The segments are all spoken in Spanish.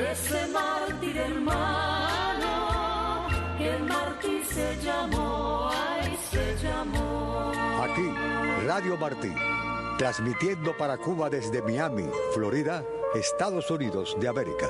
ese mártir hermano, que el mártir se llamó, ay, se llamó. Aquí, Radio Martí, transmitiendo para Cuba desde Miami, Florida, Estados Unidos de América.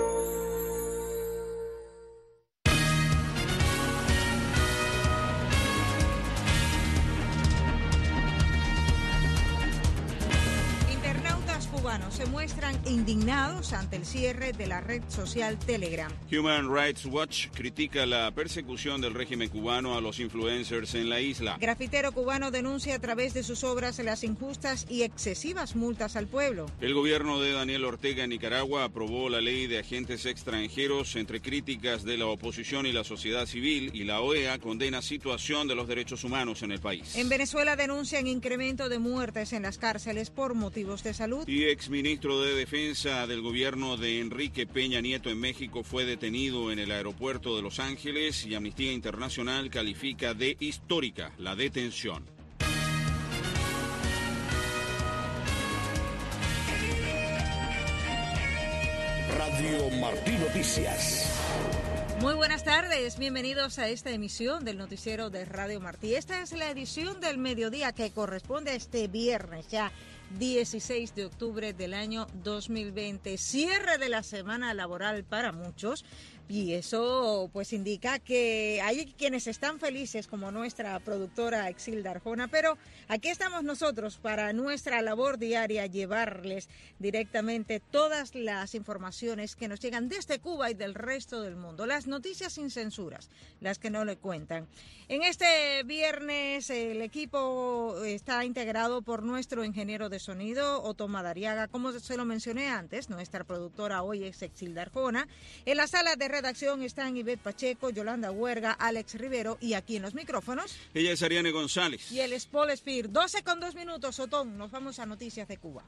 Se muestran indignados ante el cierre de la red social Telegram. Human Rights Watch critica la persecución del régimen cubano a los influencers en la isla. Grafitero cubano denuncia a través de sus obras las injustas y excesivas multas al pueblo. El gobierno de Daniel Ortega en Nicaragua aprobó la ley de agentes extranjeros entre críticas de la oposición y la sociedad civil, y la OEA condena situación de los derechos humanos en el país. En Venezuela denuncian incremento de muertes en las cárceles por motivos de salud. Y exministro de Defensa del gobierno de Enrique Peña Nieto en México fue detenido en el aeropuerto de Los Ángeles, y Amnistía Internacional califica de histórica la detención. Radio Martí Noticias. Muy buenas tardes, bienvenidos a esta emisión del noticiero de Radio Martí. Esta es la edición del mediodía que corresponde a este viernes, ya 16 de octubre del año 2020, cierre de la semana laboral para muchos, y eso pues indica que hay quienes están felices, como nuestra productora Exilda Arjona, pero aquí estamos nosotros para nuestra labor diaria, llevarles directamente todas las informaciones que nos llegan desde Cuba y del resto del mundo, las noticias sin censuras, las que no le cuentan. En este viernes el equipo está integrado por nuestro ingeniero de sonido, Otto Madariaga, como se lo mencioné antes, nuestra productora hoy es Exilda Arjona. En la sala de redacción están Ivette Pacheco, Yolanda Huerga, Alex Rivero, y aquí en los micrófonos ella es Ariane González. Y él es Paul Espir. 12:02, Otón, nos vamos a Noticias de Cuba.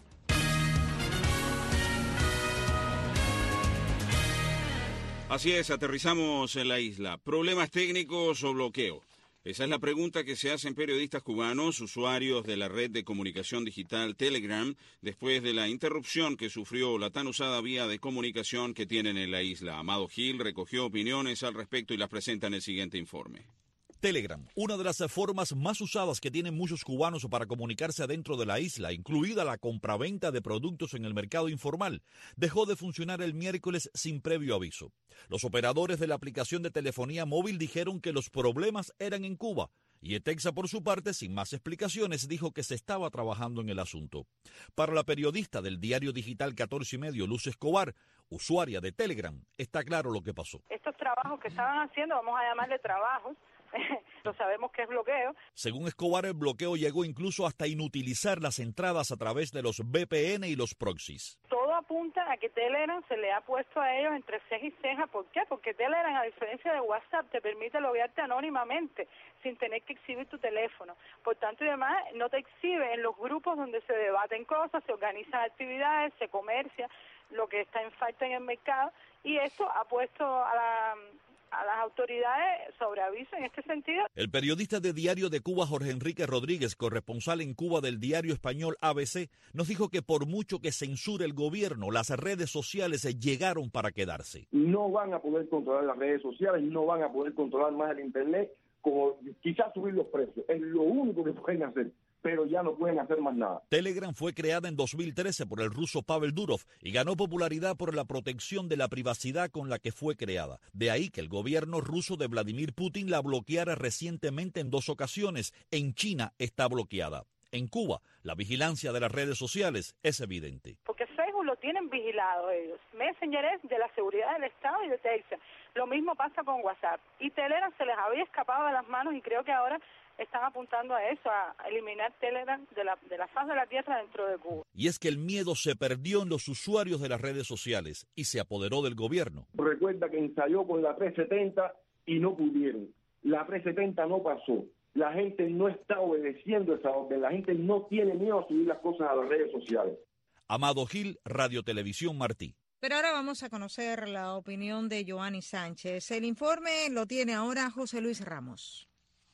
Así es, aterrizamos en la isla. ¿Problemas técnicos o bloqueo? Esa es la pregunta que se hacen periodistas cubanos, usuarios de la red de comunicación digital Telegram, después de la interrupción que sufrió la tan usada vía de comunicación que tienen en la isla. Amado Gil recogió opiniones al respecto y las presenta en el siguiente informe. Telegram, una de las formas más usadas que tienen muchos cubanos para comunicarse dentro de la isla, incluida la compraventa de productos en el mercado informal, dejó de funcionar el miércoles sin previo aviso. Los operadores de la aplicación de telefonía móvil dijeron que los problemas eran en Cuba, y ETEXA, por su parte, sin más explicaciones, dijo que se estaba trabajando en el asunto. Para la periodista del diario digital 14 y medio, Luz Escobar, usuaria de Telegram, está claro lo que pasó. Estos trabajos que estaban haciendo, vamos a llamarle trabajos, lo sabemos que es bloqueo. Según Escobar, el bloqueo llegó incluso hasta inutilizar las entradas a través de los VPN y los proxies. Todo apunta a que Telegram se le ha puesto a ellos entre ceja y ceja. ¿Por qué? Porque Telegram, a diferencia de WhatsApp, te permite loguearte anónimamente sin tener que exhibir tu teléfono. Por tanto y demás, no te exhibe en los grupos donde se debaten cosas, se organizan actividades, se comercia lo que está en falta en el mercado, y esto ha puesto a las autoridades sobre aviso en este sentido. El periodista de Diario de Cuba, Jorge Enrique Rodríguez, corresponsal en Cuba del diario español ABC, nos dijo que por mucho que censure el gobierno, las redes sociales llegaron para quedarse. No van a poder controlar las redes sociales, no van a poder controlar más el Internet, como quizás subir los precios. Es lo único que pueden hacer, pero ya no pueden hacer más nada. Telegram fue creada en 2013 por el ruso Pavel Durov y ganó popularidad por la protección de la privacidad con la que fue creada. De ahí que el gobierno ruso de Vladimir Putin la bloqueara recientemente en 2 ocasiones. En China está bloqueada. En Cuba, la vigilancia de las redes sociales es evidente. Porque Facebook lo tienen vigilado ellos. Messenger es de la seguridad del Estado y de Texas. Lo mismo pasa con WhatsApp. Y Telegram se les había escapado de las manos, y creo que ahora están apuntando a eso, a eliminar Telegram de la faz de la tierra dentro de Cuba. Y es que el miedo se perdió en los usuarios de las redes sociales y se apoderó del gobierno. Recuerda que ensayó con la 370 y no pudieron. La 370 no pasó. La gente no está obedeciendo esa orden. La gente no tiene miedo a subir las cosas a las redes sociales. Amado Gil, Radio Televisión Martí. Pero ahora vamos a conocer la opinión de Joanny Sánchez. El informe lo tiene ahora José Luis Ramos.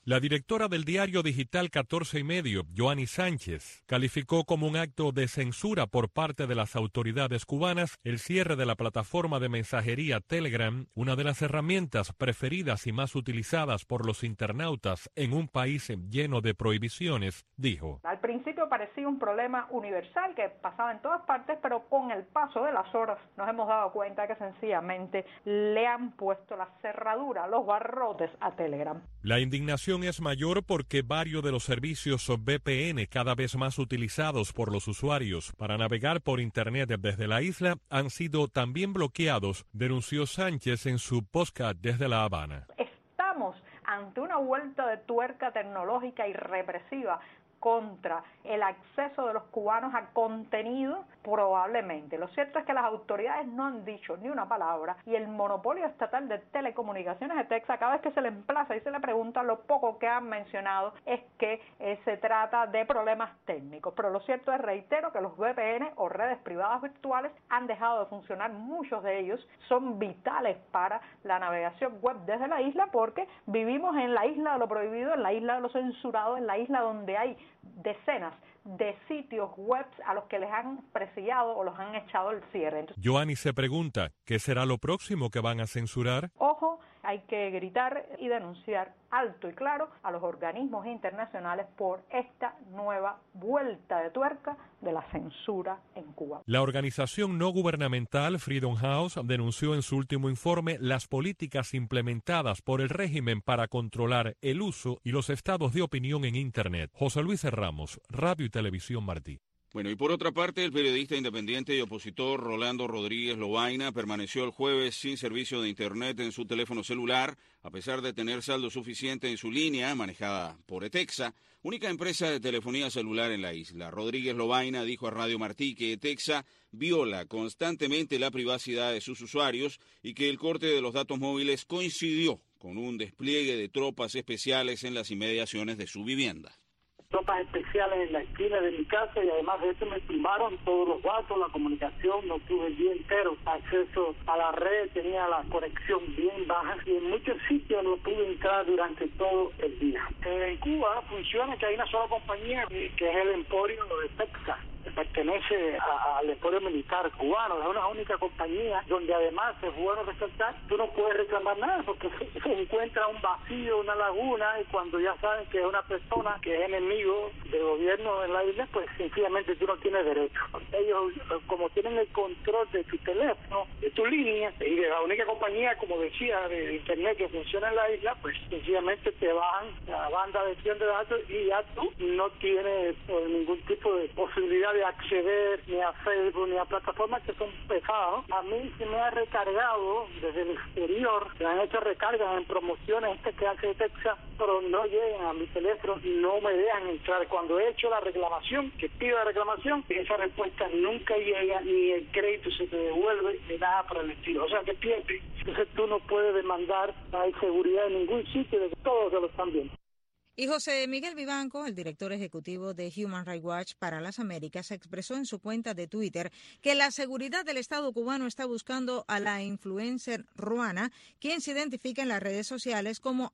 La directora del diario digital 14 y medio, Joanny Sánchez, calificó como un acto de censura por parte de las autoridades cubanas el cierre de la plataforma de mensajería Telegram, una de las herramientas preferidas y más utilizadas por los internautas en un país lleno de prohibiciones, dijo. Al principio parecía un problema universal que pasaba en todas partes, pero con el paso de las horas nos hemos dado cuenta que sencillamente le han puesto la cerradura, los barrotes a Telegram. La indignación es mayor porque varios de los servicios VPN cada vez más utilizados por los usuarios para navegar por Internet desde la isla han sido también bloqueados, denunció Sánchez en su podcast desde La Habana. Estamos ante una vuelta de tuerca tecnológica y represiva contra el acceso de los cubanos a contenido, probablemente. Lo cierto es que las autoridades no han dicho ni una palabra y el monopolio estatal de telecomunicaciones de Texas, cada vez que se le emplaza y se le pregunta, lo poco que han mencionado es que se trata de problemas técnicos. Pero lo cierto es, reitero, que los VPN o redes privadas virtuales han dejado de funcionar. Muchos de ellos son vitales para la navegación web desde la isla porque vivimos en la isla de lo prohibido, en la isla de lo censurado, en la isla donde hay decenas de sitios web a los que les han presillado o los han echado el cierre. Joanny se pregunta, ¿qué será lo próximo que van a censurar? Ojo, hay que gritar y denunciar alto y claro a los organismos internacionales por esta nueva vuelta de tuerca de la censura en Cuba. La organización no gubernamental Freedom House denunció en su último informe las políticas implementadas por el régimen para controlar el uso y los estados de opinión en Internet. José Luis Ramos, Radio y Televisión Martí. Bueno, y por otra parte, el periodista independiente y opositor Rolando Rodríguez Lobaina permaneció el jueves sin servicio de Internet en su teléfono celular, a pesar de tener saldo suficiente en su línea, manejada por ETEXA, única empresa de telefonía celular en la isla. Rodríguez Lobaina dijo a Radio Martí que ETEXA viola constantemente la privacidad de sus usuarios y que el corte de los datos móviles coincidió con un despliegue de tropas especiales en las inmediaciones de su vivienda. Tropas especiales en la esquina de mi casa y además de eso me tumbaron todos los datos, la comunicación, no tuve el día entero acceso a la red, tenía la conexión bien baja y en muchos sitios no pude entrar durante todo el día. En Cuba funciona que hay una sola compañía que es el Emporio de Texas. Pertenece al Emporio Militar cubano, es una única compañía donde además es bueno resaltar, tú no puedes reclamar nada porque se encuentra un vacío, una laguna y cuando ya saben que es una persona que es enemigo del gobierno en la isla, pues sencillamente tú no tienes derecho. Ellos como tienen el control de tu teléfono, de tu línea y de la única compañía, como decía, de internet que funciona en la isla, pues sencillamente te bajan la banda de gestión de datos y ya tú no tienes ningún tipo de posibilidad de acceder ni a Facebook ni a plataformas que son pesadas. A mí se me ha recargado desde el exterior, se han hecho recargas en promociones que hace Texas, pero no llegan a mi teléfono, no me dejan entrar. Cuando he hecho la reclamación, que pido la reclamación, esa respuesta nunca llega, ni el crédito se te devuelve, ni nada por el estilo. O sea que pierdes. Entonces tú no puedes demandar, no hay seguridad en ningún sitio, de todos que lo están viendo. Y José Miguel Vivanco, el director ejecutivo de Human Rights Watch para las Américas, expresó en su cuenta de Twitter que la seguridad del Estado cubano está buscando a la influencer Ruana, quien se identifica en las redes sociales como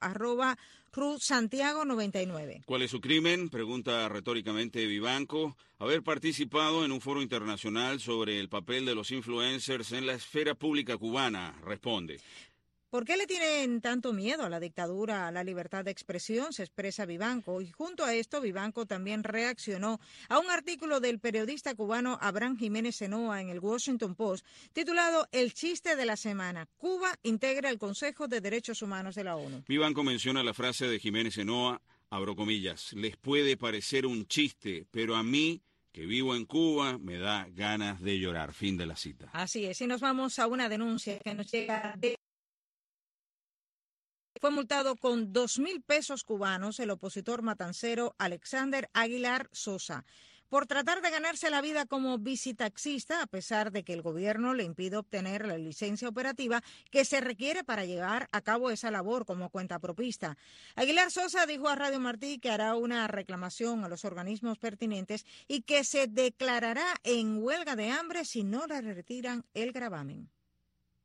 @RuSantiago99. ¿Cuál es su crimen? Pregunta retóricamente Vivanco. Haber participado en un foro internacional sobre el papel de los influencers en la esfera pública cubana, responde. ¿Por qué le tienen tanto miedo a la dictadura, a la libertad de expresión? Se expresa Vivanco. Y junto a esto, Vivanco también reaccionó a un artículo del periodista cubano Abraham Jiménez Zenoa en el Washington Post, titulado El chiste de la semana. Cuba integra el Consejo de Derechos Humanos de la ONU. Vivanco menciona la frase de Jiménez Zenoa, abro comillas, les puede parecer un chiste, pero a mí, que vivo en Cuba, me da ganas de llorar. Fin de la cita. Así es. Y nos vamos a una denuncia que nos llega de... Fue multado con 2,000 pesos cubanos el opositor matancero Alexander Aguilar Sosa por tratar de ganarse la vida como bicitaxista, a pesar de que el gobierno le impide obtener la licencia operativa que se requiere para llevar a cabo esa labor como cuentapropista. Aguilar Sosa dijo a Radio Martí que hará una reclamación a los organismos pertinentes y que se declarará en huelga de hambre si no le retiran el gravamen.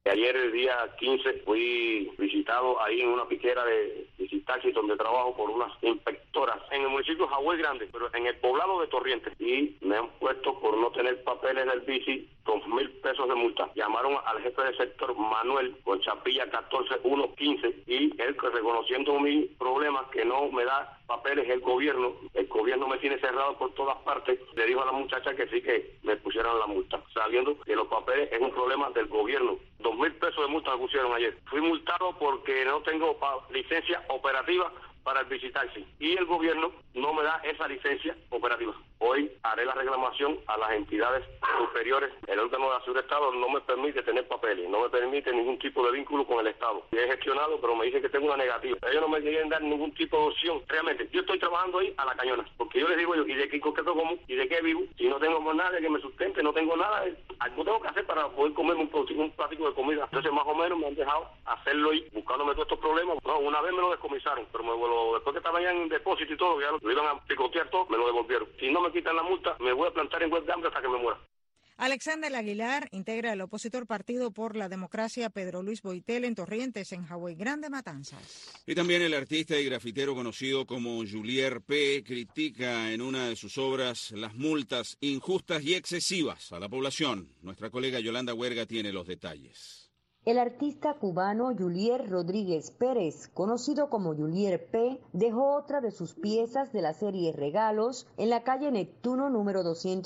Ayer, el día 15, fui visitado ahí en una piquera de visitaxi donde trabajo por unas inspectoras en el municipio de Jagüey Grande, pero en el poblado de Torrientes, y me han puesto por no tener papeles del bici 2,000 pesos de multa. Llamaron al jefe del sector, Manuel, con chapilla 14115, y él, reconociendo mis problemas, que no me da papeles el gobierno me tiene cerrado por todas partes, le dijo a la muchacha que sí, que me pusieran la multa, sabiendo que los papeles es un problema del gobierno. 2,000 pesos de multa me pusieron ayer. Fui multado porque no tengo licencia operativa para el visitaxi, y el gobierno no me da esa licencia operativa. Hoy haré la reclamación a las entidades superiores. El órgano de la Seguridad del Estado no me permite tener papeles, no me permite ningún tipo de vínculo con el Estado. He gestionado, pero me dicen que tengo una negativa. Ellos no me quieren dar ningún tipo de opción. Realmente, yo estoy trabajando ahí a la cañona, porque yo les digo ¿y de qué concreto como? ¿Y de qué vivo? Si no tengo nada que me sustente, no tengo nada, algo tengo que hacer para poder comerme un plático de comida. Entonces, más o menos me han dejado hacerlo ahí, buscándome todos estos problemas. No, una vez me lo descomisaron, pero después que estaba ya en depósito y todo, ya lo iban a picotear todo, me lo devolvieron. Si no me quitan la multa, me voy a plantar en huelga de hambre hasta que me muera. Alexander Aguilar integra el opositor Partido por la Democracia Pedro Luis Boitel en Torrientes, en Jagüey Grande, Matanzas. Y también el artista y grafitero conocido como Julier P. critica en una de sus obras las multas injustas y excesivas a la población. Nuestra colega Yolanda Huerga tiene los detalles. El artista cubano Julier Rodríguez Pérez, conocido como Julier P., dejó otra de sus piezas de la serie Regalos en la calle Neptuno número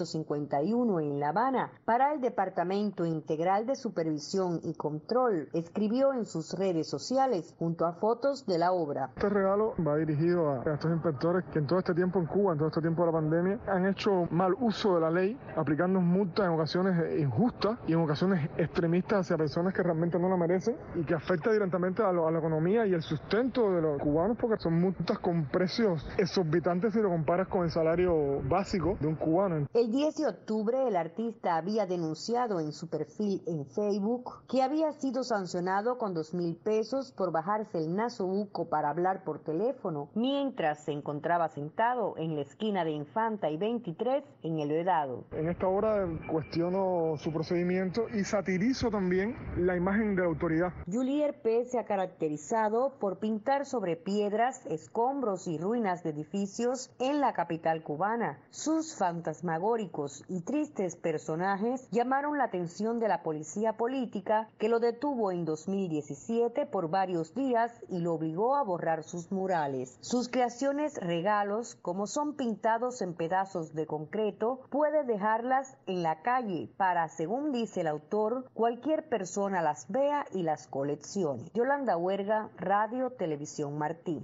251 en La Habana para el Departamento Integral de Supervisión y Control. Escribió en sus redes sociales junto a fotos de la obra. Este regalo va dirigido a estos inspectores que en todo este tiempo en Cuba, en todo este tiempo de la pandemia, han hecho mal uso de la ley, aplicando multas en ocasiones injustas y en ocasiones extremistas hacia personas que realmente no la merecen y que afecta directamente a la economía y el sustento de los cubanos, porque son multas con precios exorbitantes si lo comparas con el salario básico de un cubano. El 10 de octubre el artista había denunciado en su perfil en Facebook que había sido sancionado con 2,000 pesos por bajarse el nasobuco para hablar por teléfono mientras se encontraba sentado en la esquina de Infanta y 23 en El Vedado. En esta obra cuestiono su procedimiento y satirizo también la imagen de la autoridad. Julier P. se ha caracterizado por pintar sobre piedras, escombros y ruinas de edificios en la capital cubana. Sus fantasmagóricos y tristes personajes llamaron la atención de la policía política, que lo detuvo en 2017 por varios días y lo obligó a borrar sus murales. Sus creaciones Regalos, como son pintados en pedazos de concreto, puede dejarlas en la calle para, según dice el autor, cualquier persona las vea y las coleccione. Yolanda Huerga, Radio Televisión Martí.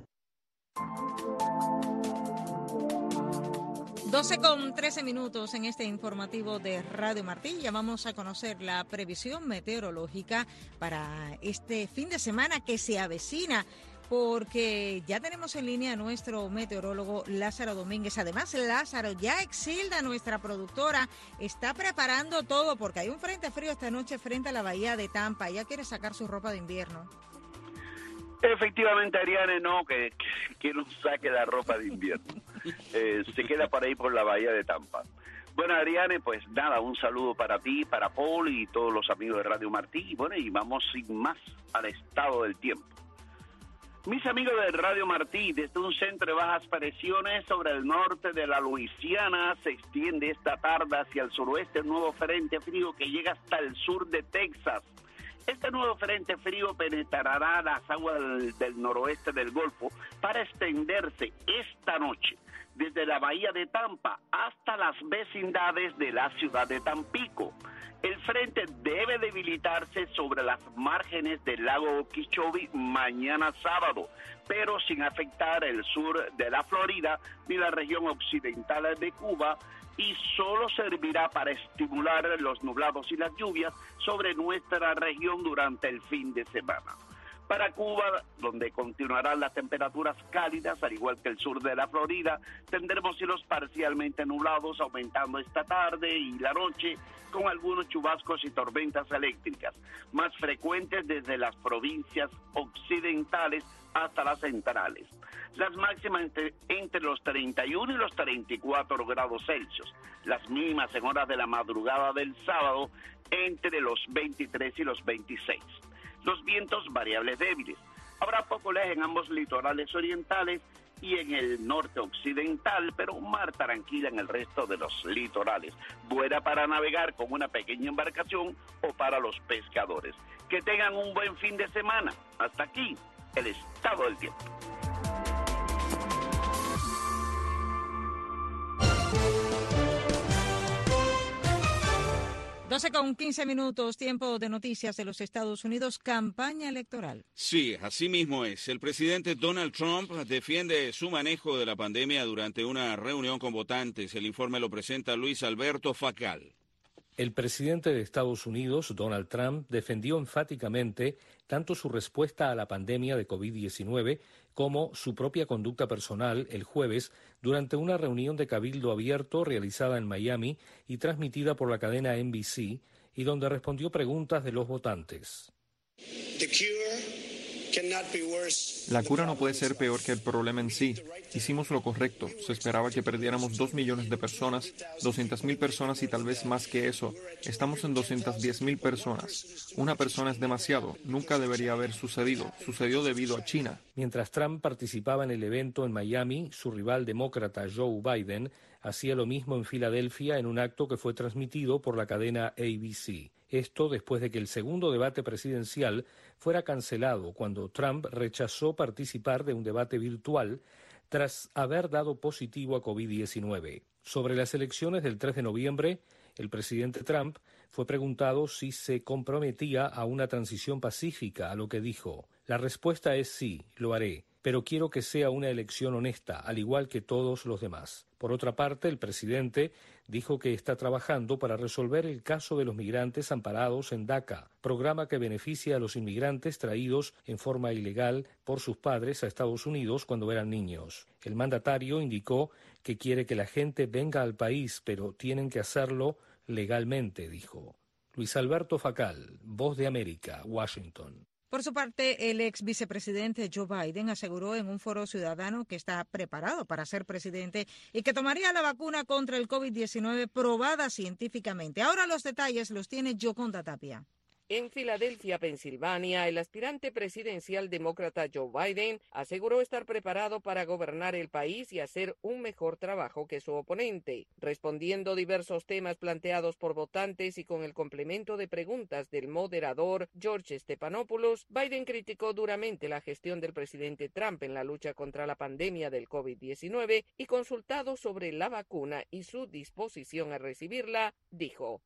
12:13 en este informativo de Radio Martí. Ya vamos a conocer la previsión meteorológica para este fin de semana que se avecina, porque ya tenemos en línea a nuestro meteorólogo Lázaro Domínguez. Además, Lázaro, ya Exilda, nuestra productora, está preparando todo porque hay un frente frío esta noche frente a la bahía de Tampa. Ella quiere sacar su ropa de invierno. Efectivamente, Ariane, no, que no saque la ropa de invierno. Se queda por ahí por la bahía de Tampa. Bueno, Ariane, pues nada, un saludo para ti, para Paul y todos los amigos de Radio Martí. Y bueno, y vamos sin más al estado del tiempo. Mis amigos de Radio Martí, desde un centro de bajas presiones sobre el norte de la Luisiana, se extiende esta tarde hacia el suroeste un nuevo frente frío que llega hasta el sur de Texas. Este nuevo frente frío penetrará las aguas del noroeste del Golfo para extenderse esta noche desde la bahía de Tampa hasta las vecindades de la ciudad de Tampico. El frente debe debilitarse sobre las márgenes del lago Okeechobee mañana sábado, pero sin afectar el sur de la Florida ni la región occidental de Cuba, y solo servirá para estimular los nublados y las lluvias sobre nuestra región durante el fin de semana. Para Cuba, donde continuarán las temperaturas cálidas, al igual que el sur de la Florida, tendremos cielos parcialmente nublados, aumentando esta tarde y la noche, con algunos chubascos y tormentas eléctricas, más frecuentes desde las provincias occidentales hasta las centrales. Las máximas entre los 31 y los 34 grados Celsius, las mínimas en horas de la madrugada del sábado entre los 23 y los 26. Los vientos variables débiles. Habrá poco oleaje en ambos litorales orientales y en el norte occidental, pero mar tranquila en el resto de los litorales. Buena para navegar con una pequeña embarcación o para los pescadores. Que tengan un buen fin de semana. Hasta aquí el estado del tiempo. Con 15 minutos, tiempo de noticias de los Estados Unidos, campaña electoral. Sí, así mismo es. El presidente Donald Trump defiende su manejo de la pandemia durante una reunión con votantes. El informe lo presenta Luis Alberto Facal. El presidente de Estados Unidos, Donald Trump, defendió enfáticamente tanto su respuesta a la pandemia de COVID-19 como su propia conducta personal el jueves durante una reunión de cabildo abierto realizada en Miami y transmitida por la cadena NBC, y donde respondió preguntas de los votantes. La cura no puede ser peor que el problema en sí. Hicimos lo correcto. Se esperaba que perdiéramos 2 millones de personas, 200,000 personas y tal vez más que eso. Estamos en 210,000 personas. Una persona es demasiado. Nunca debería haber sucedido. Sucedió debido a China. Mientras Trump participaba en el evento en Miami, su rival demócrata Joe Biden hacía lo mismo en Filadelfia en un acto que fue transmitido por la cadena ABC. Esto después de que el segundo debate presidencial fuera cancelado cuando Trump rechazó participar de un debate virtual tras haber dado positivo a COVID-19. Sobre las elecciones del 3 de noviembre, el presidente Trump fue preguntado si se comprometía a una transición pacífica, a lo que dijo: "La respuesta es sí, lo haré, pero quiero que sea una elección honesta, al igual que todos los demás". Por otra parte, el presidente dijo que está trabajando para resolver el caso de los migrantes amparados en DACA, programa que beneficia a los inmigrantes traídos en forma ilegal por sus padres a Estados Unidos cuando eran niños. El mandatario indicó que quiere que la gente venga al país, pero tienen que hacerlo legalmente, dijo. Luis Alberto Facal, Voz de América, Washington. Por su parte, el ex vicepresidente Joe Biden aseguró en un foro ciudadano que está preparado para ser presidente y que tomaría la vacuna contra el COVID-19 probada científicamente. Ahora los detalles los tiene Yoconda Tapia. En Filadelfia, Pensilvania, el aspirante presidencial demócrata Joe Biden aseguró estar preparado para gobernar el país y hacer un mejor trabajo que su oponente. Respondiendo diversos temas planteados por votantes y con el complemento de preguntas del moderador George Stephanopoulos, Biden criticó duramente la gestión del presidente Trump en la lucha contra la pandemia del COVID-19 y, consultado sobre la vacuna y su disposición a recibirla, dijo: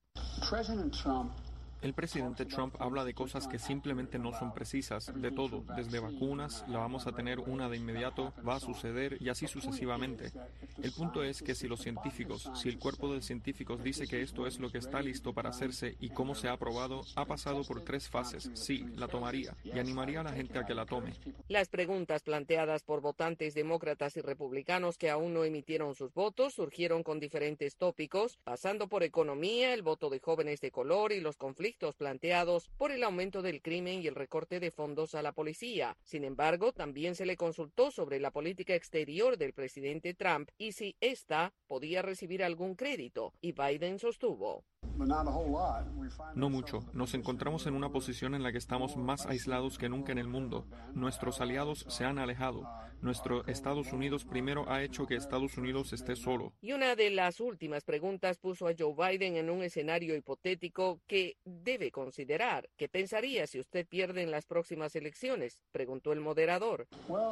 El presidente Trump habla de cosas que simplemente no son precisas, de todo, desde vacunas, la vamos a tener una de inmediato, va a suceder y así sucesivamente. El punto es que si los científicos, si el cuerpo de científicos dice que esto es lo que está listo para hacerse y cómo se ha aprobado, ha pasado por 3 fases, sí, la tomaría y animaría a la gente a que la tome. Las preguntas planteadas por votantes demócratas y republicanos que aún no emitieron sus votos surgieron con diferentes tópicos, pasando por economía, el voto de jóvenes de color y los conflictos planteados por el aumento del crimen y el recorte de fondos a la policía. Sin embargo, también se le consultó sobre la política exterior del presidente Trump y si ésta podía recibir algún crédito, y Biden sostuvo: No mucho. Nos encontramos en una posición en la que estamos más aislados que nunca en el mundo. Nuestros aliados se han alejado. Nuestro Estados Unidos primero ha hecho que Estados Unidos esté solo. Y una de las últimas preguntas puso a Joe Biden en un escenario hipotético que debe considerar. ¿Qué pensaría si usted pierde en las próximas elecciones?, preguntó el moderador.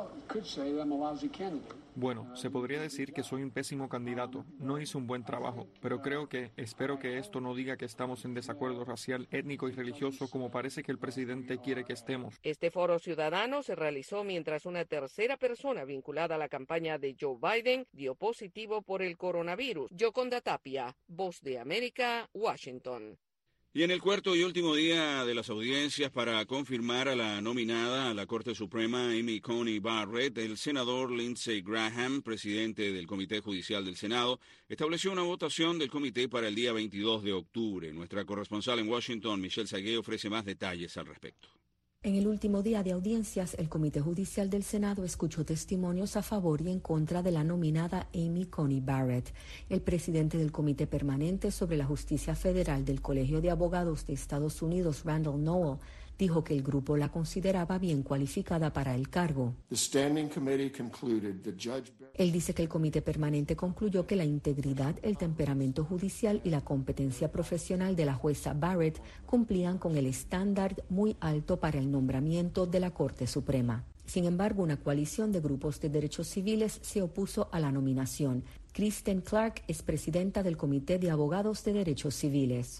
Bueno, se podría decir que soy un pésimo candidato. No hice un buen trabajo, pero espero que esto no diga que estamos en desacuerdo racial, étnico y religioso como parece que el presidente quiere que estemos. Este foro ciudadano se realizó mientras una tercera persona vinculada a la campaña de Joe Biden dio positivo por el coronavirus. Yoconda Tapia, Voz de América, Washington. Y en el cuarto y último día de las audiencias para confirmar a la nominada a la Corte Suprema Amy Coney Barrett, el senador Lindsey Graham, presidente del Comité Judicial del Senado, estableció una votación del comité para el día 22 de octubre. Nuestra corresponsal en Washington, Michelle Sagué, ofrece más detalles al respecto. En el último día de audiencias, el Comité Judicial del Senado escuchó testimonios a favor y en contra de la nominada Amy Coney Barrett. El presidente del Comité Permanente sobre la Justicia Federal del Colegio de Abogados de Estados Unidos, Randall Noel, dijo que el grupo la consideraba bien cualificada para el cargo. Él dice que el comité permanente concluyó que la integridad, el temperamento judicial y la competencia profesional de la jueza Barrett cumplían con el estándar muy alto para el nombramiento de la Corte Suprema. Sin embargo, una coalición de grupos de derechos civiles se opuso a la nominación. Kristen Clark es presidenta del Comité de Abogados de Derechos Civiles.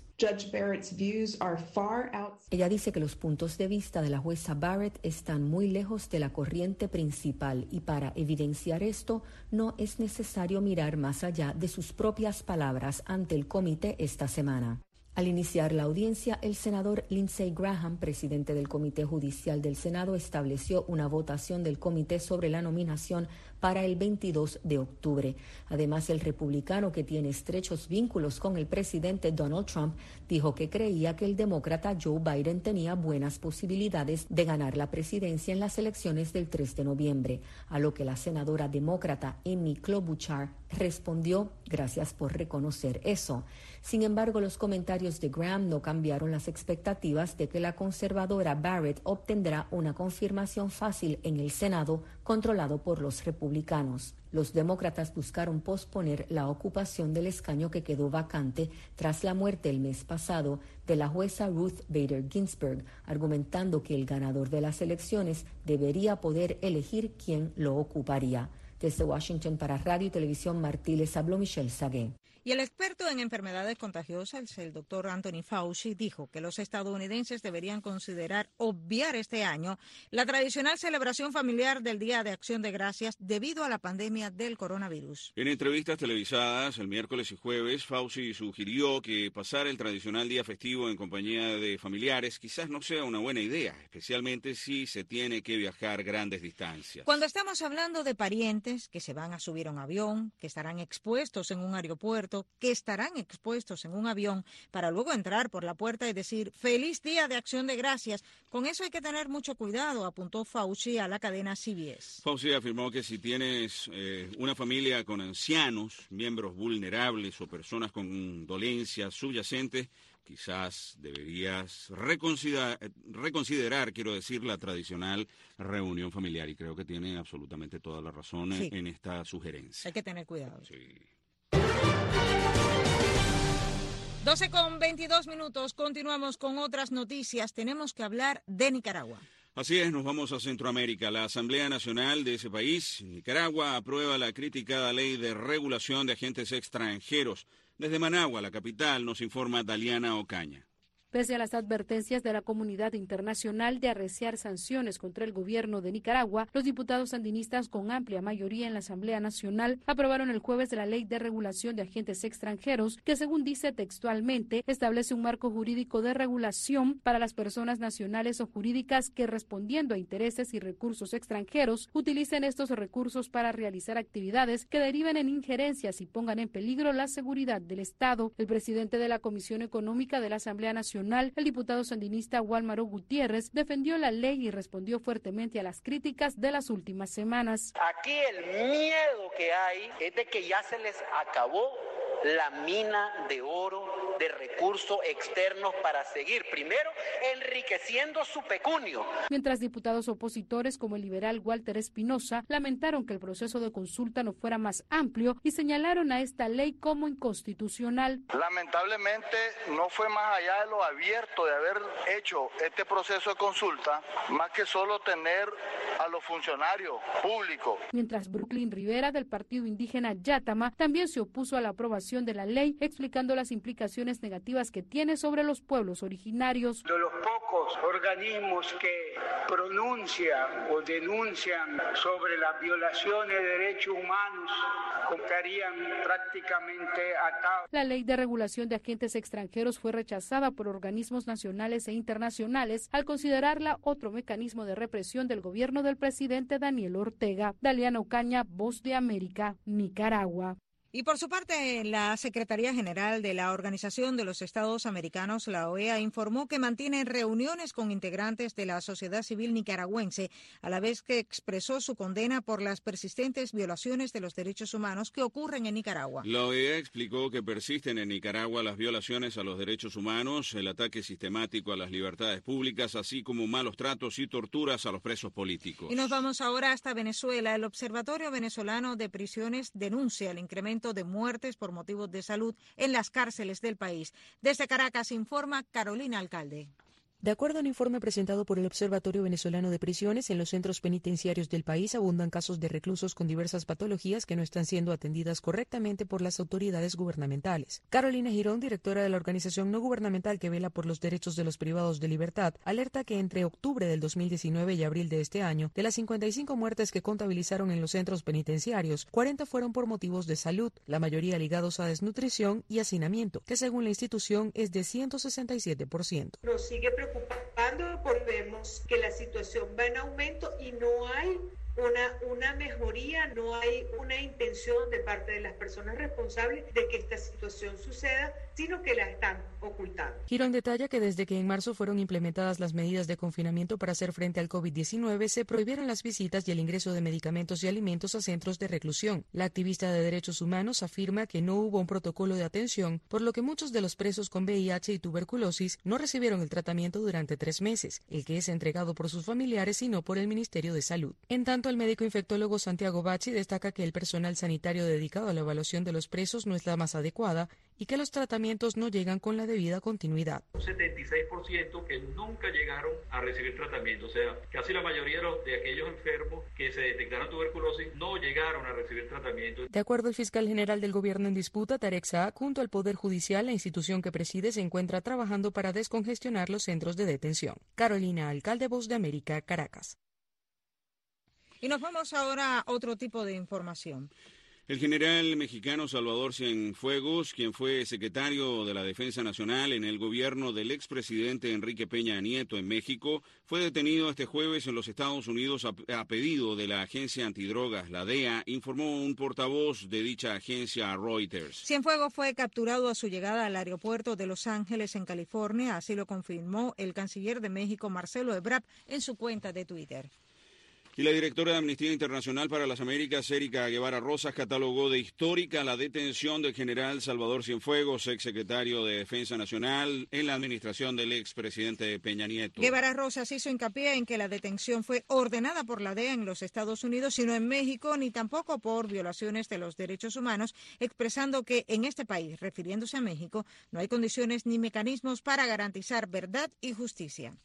Ella dice que los puntos de vista de la jueza Barrett están muy lejos de la corriente principal y para evidenciar esto no es necesario mirar más allá de sus propias palabras ante el comité esta semana. Al iniciar la audiencia, el senador Lindsey Graham, presidente del Comité Judicial del Senado, estableció una votación del comité sobre la nominación para el 22 de octubre. Además, el republicano, que tiene estrechos vínculos con el presidente Donald Trump, dijo que creía que el demócrata Joe Biden tenía buenas posibilidades de ganar la presidencia en las elecciones del 3 de noviembre, a lo que la senadora demócrata Amy Klobuchar respondió: gracias por reconocer eso. Sin embargo, los comentarios de Graham no cambiaron las expectativas de que la conservadora Barrett obtendrá una confirmación fácil en el Senado, controlado por los republicanos. Los demócratas buscaron posponer la ocupación del escaño que quedó vacante tras la muerte el mes pasado de la jueza Ruth Bader Ginsburg, argumentando que el ganador de las elecciones debería poder elegir quién lo ocuparía. Desde Washington para Radio y Televisión Martí les habló Michelle Sagué. Y el experto en enfermedades contagiosas, el doctor Anthony Fauci, dijo que los estadounidenses deberían considerar obviar este año la tradicional celebración familiar del Día de Acción de Gracias debido a la pandemia del coronavirus. En entrevistas televisadas el miércoles y jueves, Fauci sugirió que pasar el tradicional día festivo en compañía de familiares quizás no sea una buena idea, especialmente si se tiene que viajar grandes distancias. Cuando estamos hablando de parientes que se van a subir a un avión, que estarán expuestos en un aeropuerto, que estarán expuestos en un avión para luego entrar por la puerta y decir feliz Día de Acción de Gracias. Con eso hay que tener mucho cuidado, apuntó Fauci a la cadena CBS. Fauci afirmó que si tienes una familia con ancianos, miembros vulnerables o personas con dolencias subyacentes, quizás deberías reconsiderar, la tradicional reunión familiar. Y creo que tiene absolutamente toda la razón en esta sugerencia. Hay que tener cuidado. Sí. 12:22, continuamos con otras noticias. Tenemos que hablar de Nicaragua. Así es, nos vamos a Centroamérica. La Asamblea Nacional de ese país, Nicaragua, aprueba la criticada ley de regulación de agentes extranjeros. Desde Managua, la capital, nos informa Daliana Ocaña. Pese a las advertencias de la comunidad internacional de arreciar sanciones contra el gobierno de Nicaragua, los diputados sandinistas con amplia mayoría en la Asamblea Nacional aprobaron el jueves la ley de regulación de agentes extranjeros que, según dice textualmente, establece un marco jurídico de regulación para las personas nacionales o jurídicas que, respondiendo a intereses y recursos extranjeros, utilicen estos recursos para realizar actividades que deriven en injerencias y pongan en peligro la seguridad del Estado. El presidente de la Comisión Económica de la Asamblea Nacional, el diputado sandinista Wálmaro Gutiérrez, defendió la ley y respondió fuertemente a las críticas de las últimas semanas. Aquí el miedo que hay es de que ya se les acabó la mina de oro, de recursos externos para seguir, primero, enriqueciendo su pecunio. Mientras diputados opositores como el liberal Walter Espinosa lamentaron que el proceso de consulta no fuera más amplio y señalaron a esta ley como inconstitucional. Lamentablemente no fue más allá de lo abierto de haber hecho este proceso de consulta, más que solo tener a los funcionarios públicos. Mientras Brooklyn Rivera, del partido indígena Yátama, también se opuso a la aprobación de la ley, explicando las implicaciones negativas que tiene sobre los pueblos originarios. De los pocos organismos que pronuncian o denuncian sobre las violaciones de derechos humanos, estarían prácticamente atados. La ley de regulación de agentes extranjeros fue rechazada por organismos nacionales e internacionales al considerarla otro mecanismo de represión del gobierno del presidente Daniel Ortega. Daliana Ocaña, Voz de América, Nicaragua. Y por su parte, la Secretaría General de la Organización de los Estados Americanos, la OEA, informó que mantiene reuniones con integrantes de la sociedad civil nicaragüense, a la vez que expresó su condena por las persistentes violaciones de los derechos humanos que ocurren en Nicaragua. La OEA explicó que persisten en Nicaragua las violaciones a los derechos humanos, el ataque sistemático a las libertades públicas, así como malos tratos y torturas a los presos políticos. Y nos vamos ahora hasta Venezuela. El Observatorio Venezolano de Prisiones denuncia el incremento de muertes por motivos de salud en las cárceles del país. Desde Caracas informa Carolina Alcalde. De acuerdo a un informe presentado por el Observatorio Venezolano de Prisiones, en los centros penitenciarios del país abundan casos de reclusos con diversas patologías que no están siendo atendidas correctamente por las autoridades gubernamentales. Carolina Girón, directora de la organización no gubernamental que vela por los derechos de los privados de libertad, alerta que entre octubre del 2019 y abril de este año, de las 55 muertes que contabilizaron en los centros penitenciarios, 40 fueron por motivos de salud, la mayoría ligados a desnutrición y hacinamiento, que según la institución es de 167%. Nos sigue preocupando porque vemos que la situación va en aumento y no hay una mejoría, no hay una intención de parte de las personas responsables de que esta situación suceda, sino que la están ocultando. Girón detalla que desde que en marzo fueron implementadas las medidas de confinamiento para hacer frente al COVID-19, se prohibieron las visitas y el ingreso de medicamentos y alimentos a centros de reclusión. La activista de derechos humanos afirma que no hubo un protocolo de atención, por lo que muchos de los presos con VIH y tuberculosis no recibieron el tratamiento durante 3 meses, el que es entregado por sus familiares y no por el Ministerio de Salud. En tanto, el médico infectólogo Santiago Bachi destaca que el personal sanitario dedicado a la evaluación de los presos no es la más adecuada y que los tratamientos no llegan con la debida continuidad. Un 76% que nunca llegaron a recibir tratamiento, o sea, casi la mayoría de aquellos enfermos que se detectaron tuberculosis no llegaron a recibir tratamiento. De acuerdo al fiscal general del gobierno en disputa, Tarek Saab, junto al Poder Judicial, la institución que preside se encuentra trabajando para descongestionar los centros de detención. Carolina Alcalde, Voz de América, Caracas. Y nos vamos ahora a otro tipo de información. El general mexicano Salvador Cienfuegos, quien fue secretario de la Defensa Nacional en el gobierno del expresidente Enrique Peña Nieto en México, fue detenido este jueves en los Estados Unidos a pedido de la agencia antidrogas, la DEA, informó un portavoz de dicha agencia a Reuters. Cienfuegos fue capturado a su llegada al aeropuerto de Los Ángeles, en California, así lo confirmó el canciller de México, Marcelo Ebrard, en su cuenta de Twitter. Y la directora de Amnistía Internacional para las Américas, Erika Guevara Rosas, catalogó de histórica la detención del general Salvador Cienfuegos, exsecretario de Defensa Nacional en la administración del expresidente Peña Nieto. Guevara Rosas hizo hincapié en que la detención fue ordenada por la DEA en los Estados Unidos, sino en México, ni tampoco por violaciones de los derechos humanos, expresando que en este país, refiriéndose a México, no hay condiciones ni mecanismos para garantizar verdad y justicia.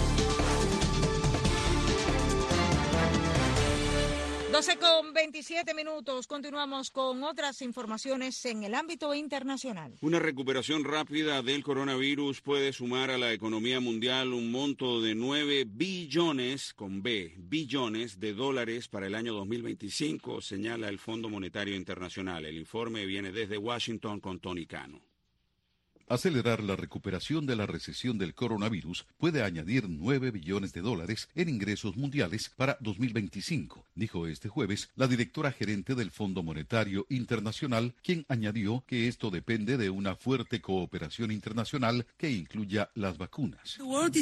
12:27. Continuamos con otras informaciones en el ámbito internacional. Una recuperación rápida del coronavirus puede sumar a la economía mundial un monto de 9 billones, con B, billones de dólares para el año 2025, señala el Fondo Monetario Internacional. El informe viene desde Washington con Tony Cano. Acelerar la recuperación de la recesión del coronavirus puede añadir 9 billones de dólares en ingresos mundiales para 2025, dijo este jueves la directora gerente del Fondo Monetario Internacional, quien añadió que esto depende de una fuerte cooperación internacional que incluya las vacunas.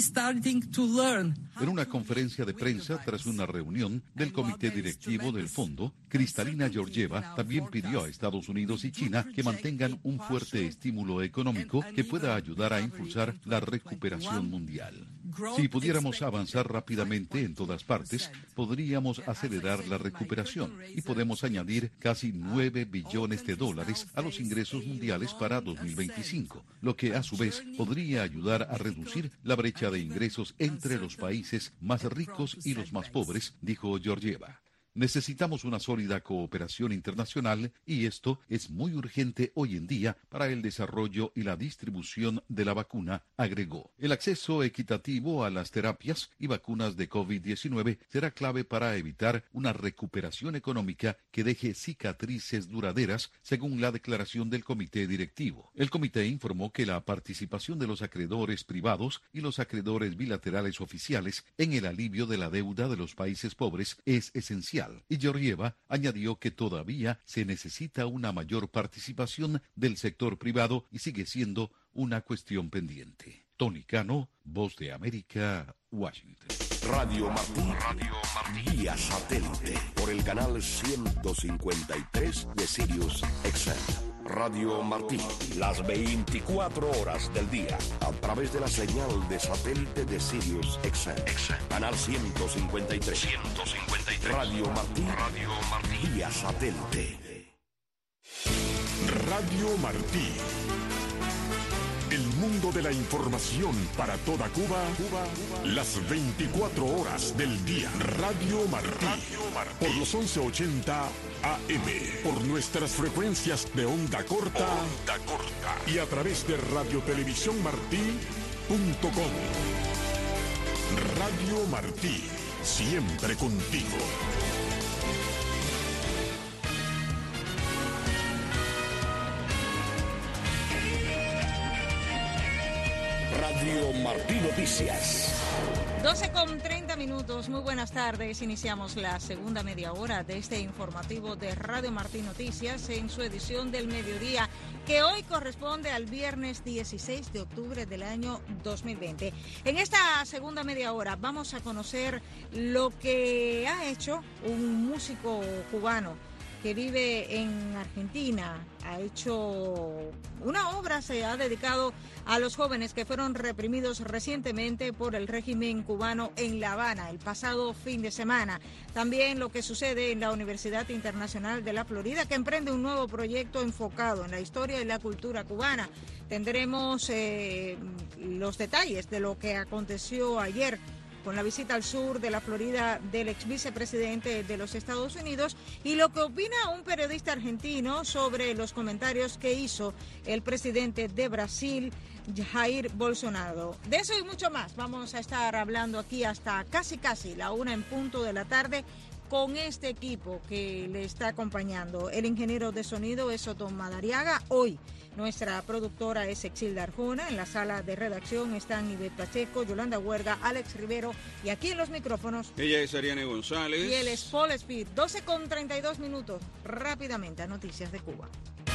En una conferencia de prensa tras una reunión del comité directivo del fondo, Kristalina Georgieva también pidió a Estados Unidos y China que mantengan un fuerte estímulo económico económico que pueda ayudar a impulsar la recuperación mundial. Si pudiéramos avanzar rápidamente en todas partes, podríamos acelerar la recuperación y podemos añadir casi 9 billones de dólares a los ingresos mundiales para 2025, lo que a su vez podría ayudar a reducir la brecha de ingresos entre los países más ricos y los más pobres, dijo Georgieva. Necesitamos una sólida cooperación internacional y esto es muy urgente hoy en día para el desarrollo y la distribución de la vacuna, agregó. El acceso equitativo a las terapias y vacunas de COVID-19 será clave para evitar una recuperación económica que deje cicatrices duraderas, según la declaración del comité directivo. El comité informó que la participación de los acreedores privados y los acreedores bilaterales oficiales en el alivio de la deuda de los países pobres es esencial. Y Georgieva añadió que todavía se necesita una mayor participación del sector privado y sigue siendo una cuestión pendiente. Tony Cano, Voz de América, Washington. Radio Martí vía satélite por el canal 153 de Sirius XM. Radio Martí, las 24 horas del día, a través de la señal de satélite de Sirius XM. Canal 153. Radio Martí vía satélite. Radio Martí. El mundo de la información para toda Cuba, las 24 horas del día. Radio Martí, por los 1180 AM, por nuestras frecuencias de onda corta y a través de radiotelevisiónmartí.com. Radio Martí, siempre contigo. Radio Martí Noticias. 12:30. Muy buenas tardes. Iniciamos la segunda media hora de este informativo de Radio Martí Noticias en su edición del mediodía, que hoy corresponde al viernes 16 de octubre del año 2020. En esta segunda media hora vamos a conocer lo que ha hecho un músico cubano que vive en Argentina. Ha hecho una obra, se ha dedicado a los jóvenes que fueron reprimidos recientemente por el régimen cubano en La Habana el pasado fin de semana. También lo que sucede en la Universidad Internacional de la Florida, que emprende un nuevo proyecto enfocado en la historia y la cultura cubana. Tendremos los detalles de lo que aconteció ayer con la visita al sur de la Florida del ex vicepresidente de los Estados Unidos y lo que opina un periodista argentino sobre los comentarios que hizo el presidente de Brasil, Jair Bolsonaro. De eso y mucho más vamos a estar hablando aquí hasta casi la 1:00 p.m. con este equipo que le está acompañando. El ingeniero de sonido es Otto Madariaga. Hoy nuestra productora es Exilda Arjona. En la sala de redacción están Ivette Pacheco, Yolanda Huerga, Alex Rivero y aquí en los micrófonos ella es Ariane González y él es Paul Speed. 12:32. Rápidamente a Noticias de Cuba.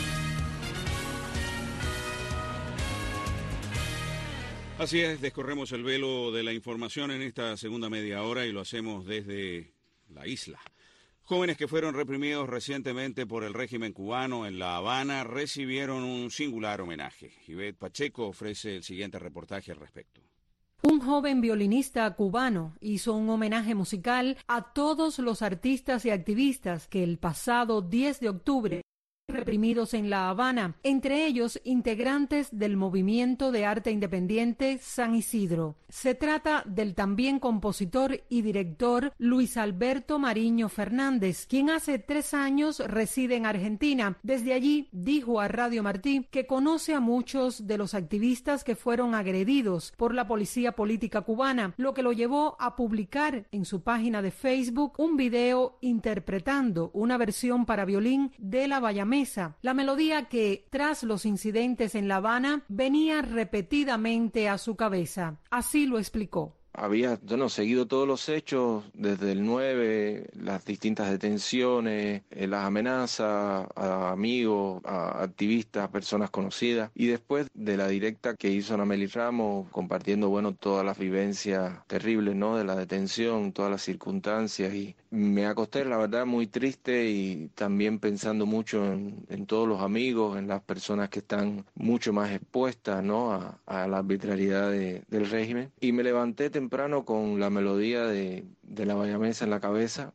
Así es, descorremos el velo de la información en esta segunda media hora y lo hacemos desde la isla. Jóvenes que fueron reprimidos recientemente por el régimen cubano en La Habana recibieron un singular homenaje. Ivette Pacheco ofrece el siguiente reportaje al respecto. Un joven violinista cubano hizo un homenaje musical a todos los artistas y activistas que el pasado 10 de octubre reprimidos en La Habana, entre ellos integrantes del movimiento de arte independiente San Isidro. Se trata del también compositor y director Luis Alberto Mariño Fernández, quien hace 3 años reside en Argentina. Desde allí dijo a Radio Martí que conoce a muchos de los activistas que fueron agredidos por la policía política cubana, lo que lo llevó a publicar en su página de Facebook un video interpretando una versión para violín de La Bayamesa, la melodía que, tras los incidentes en La Habana, venía repetidamente a su cabeza. Así lo explicó. había seguido todos los hechos, desde el 9, las distintas detenciones, las amenazas a amigos, a activistas, a personas conocidas, y después de la directa que hizo Ana Meli Ramos, compartiendo, todas las vivencias terribles, ¿no?, de la detención, todas las circunstancias, y me acosté, la verdad, muy triste y también pensando mucho en todos los amigos, en las personas que están mucho más expuestas, ¿no?, a la arbitrariedad del régimen, y me levanté temprano con la melodía de la bayamesa en la cabeza.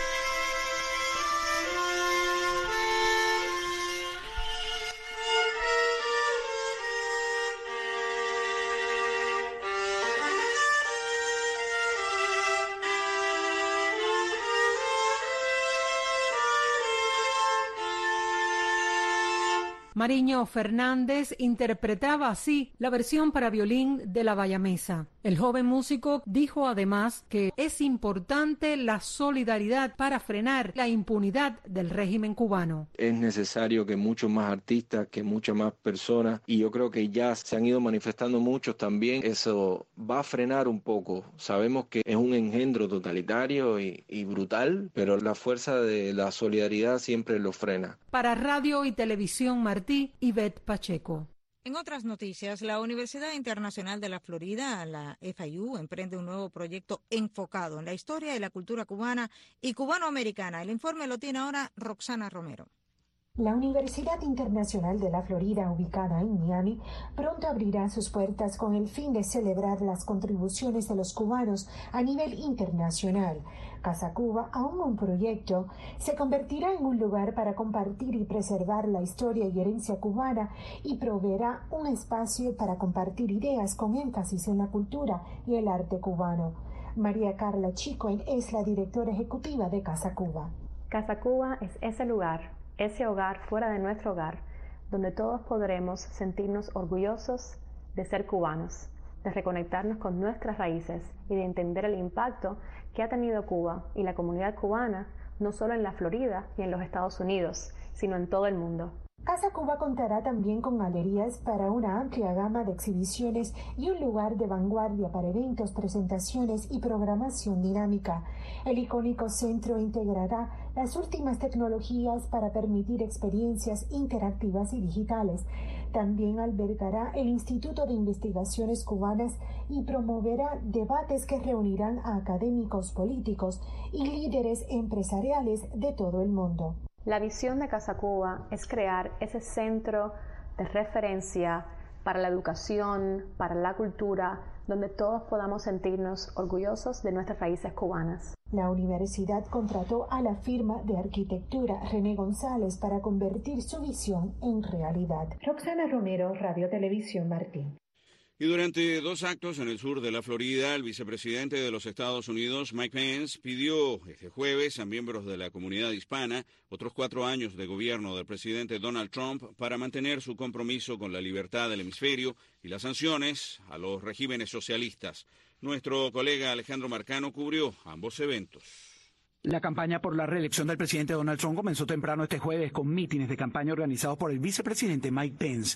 Mariño Fernández interpretaba así la versión para violín de la bayamesa. El joven músico dijo además que es importante la solidaridad para frenar la impunidad del régimen cubano. Es necesario que muchos más artistas, que muchas más personas, y yo creo que ya se han ido manifestando muchos también, eso va a frenar un poco. Sabemos que es un engendro totalitario y brutal, pero la fuerza de la solidaridad siempre lo frena. Para Radio y Televisión Martí, Ivette Pacheco. En otras noticias, la Universidad Internacional de la Florida, la FIU, emprende un nuevo proyecto enfocado en la historia y la cultura cubana y cubanoamericana. El informe lo tiene ahora Roxana Romero. La Universidad Internacional de la Florida, ubicada en Miami, pronto abrirá sus puertas con el fin de celebrar las contribuciones de los cubanos a nivel internacional. Casa Cuba, aún un proyecto, se convertirá en un lugar para compartir y preservar la historia y herencia cubana y proveerá un espacio para compartir ideas con énfasis en la cultura y el arte cubano. María Carla Chicoen es la directora ejecutiva de Casa Cuba. Casa Cuba es ese lugar, ese hogar fuera de nuestro hogar, donde todos podremos sentirnos orgullosos de ser cubanos, de reconectarnos con nuestras raíces y de entender el impacto que ha tenido Cuba y la comunidad cubana, no solo en la Florida y en los Estados Unidos, sino en todo el mundo. Casa Cuba contará también con galerías para una amplia gama de exhibiciones y un lugar de vanguardia para eventos, presentaciones y programación dinámica. El icónico centro integrará las últimas tecnologías para permitir experiencias interactivas y digitales. También albergará el Instituto de Investigaciones Cubanas y promoverá debates que reunirán a académicos políticos y líderes empresariales de todo el mundo. La visión de Casa Cuba es crear ese centro de referencia para la educación, para la cultura, donde todos podamos sentirnos orgullosos de nuestras raíces cubanas. La universidad contrató a la firma de arquitectura René González para convertir su visión en realidad. Roxana Romero, Radio Televisión Martín. Y durante 2 actos en el sur de la Florida, el vicepresidente de los Estados Unidos, Mike Pence, pidió este jueves a miembros de la comunidad hispana otros 4 años de gobierno del presidente Donald Trump para mantener su compromiso con la libertad del hemisferio y las sanciones a los regímenes socialistas. Nuestro colega Alejandro Marcano cubrió ambos eventos. La campaña por la reelección del presidente Donald Trump comenzó temprano este jueves con mítines de campaña organizados por el vicepresidente Mike Pence.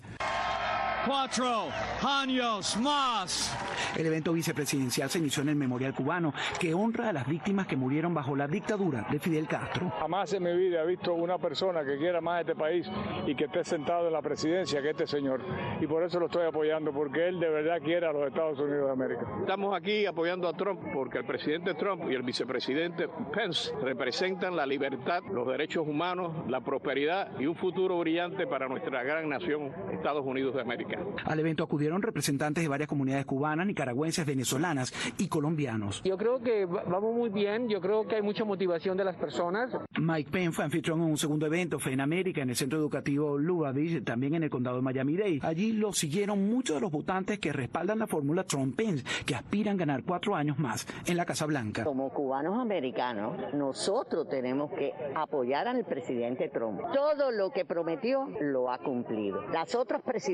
4 años más. El evento vicepresidencial se inició en el Memorial Cubano, que honra a las víctimas que murieron bajo la dictadura de Fidel Castro. Jamás en mi vida he visto una persona que quiera más este país y que esté sentado en la presidencia que este señor. Y por eso lo estoy apoyando, porque él de verdad quiere a los Estados Unidos de América. Estamos aquí apoyando a Trump porque el presidente Trump y el vicepresidente Pence representan la libertad, los derechos humanos, la prosperidad y un futuro brillante para nuestra gran nación, Estados Unidos de América. Al evento acudieron representantes de varias comunidades cubanas, nicaragüenses, venezolanas y colombianos. Yo creo que vamos muy bien, yo creo que hay mucha motivación de las personas. Mike Pence fue anfitrión en un segundo evento, Fe en América, en el centro educativo Lubavitch, también en el condado de Miami-Dade. Allí lo siguieron muchos de los votantes que respaldan la fórmula Trump-Pence, que aspiran a ganar 4 años más en la Casa Blanca. Como cubanos americanos, nosotros tenemos que apoyar al presidente Trump. Todo lo que prometió lo ha cumplido. Las otras presidencias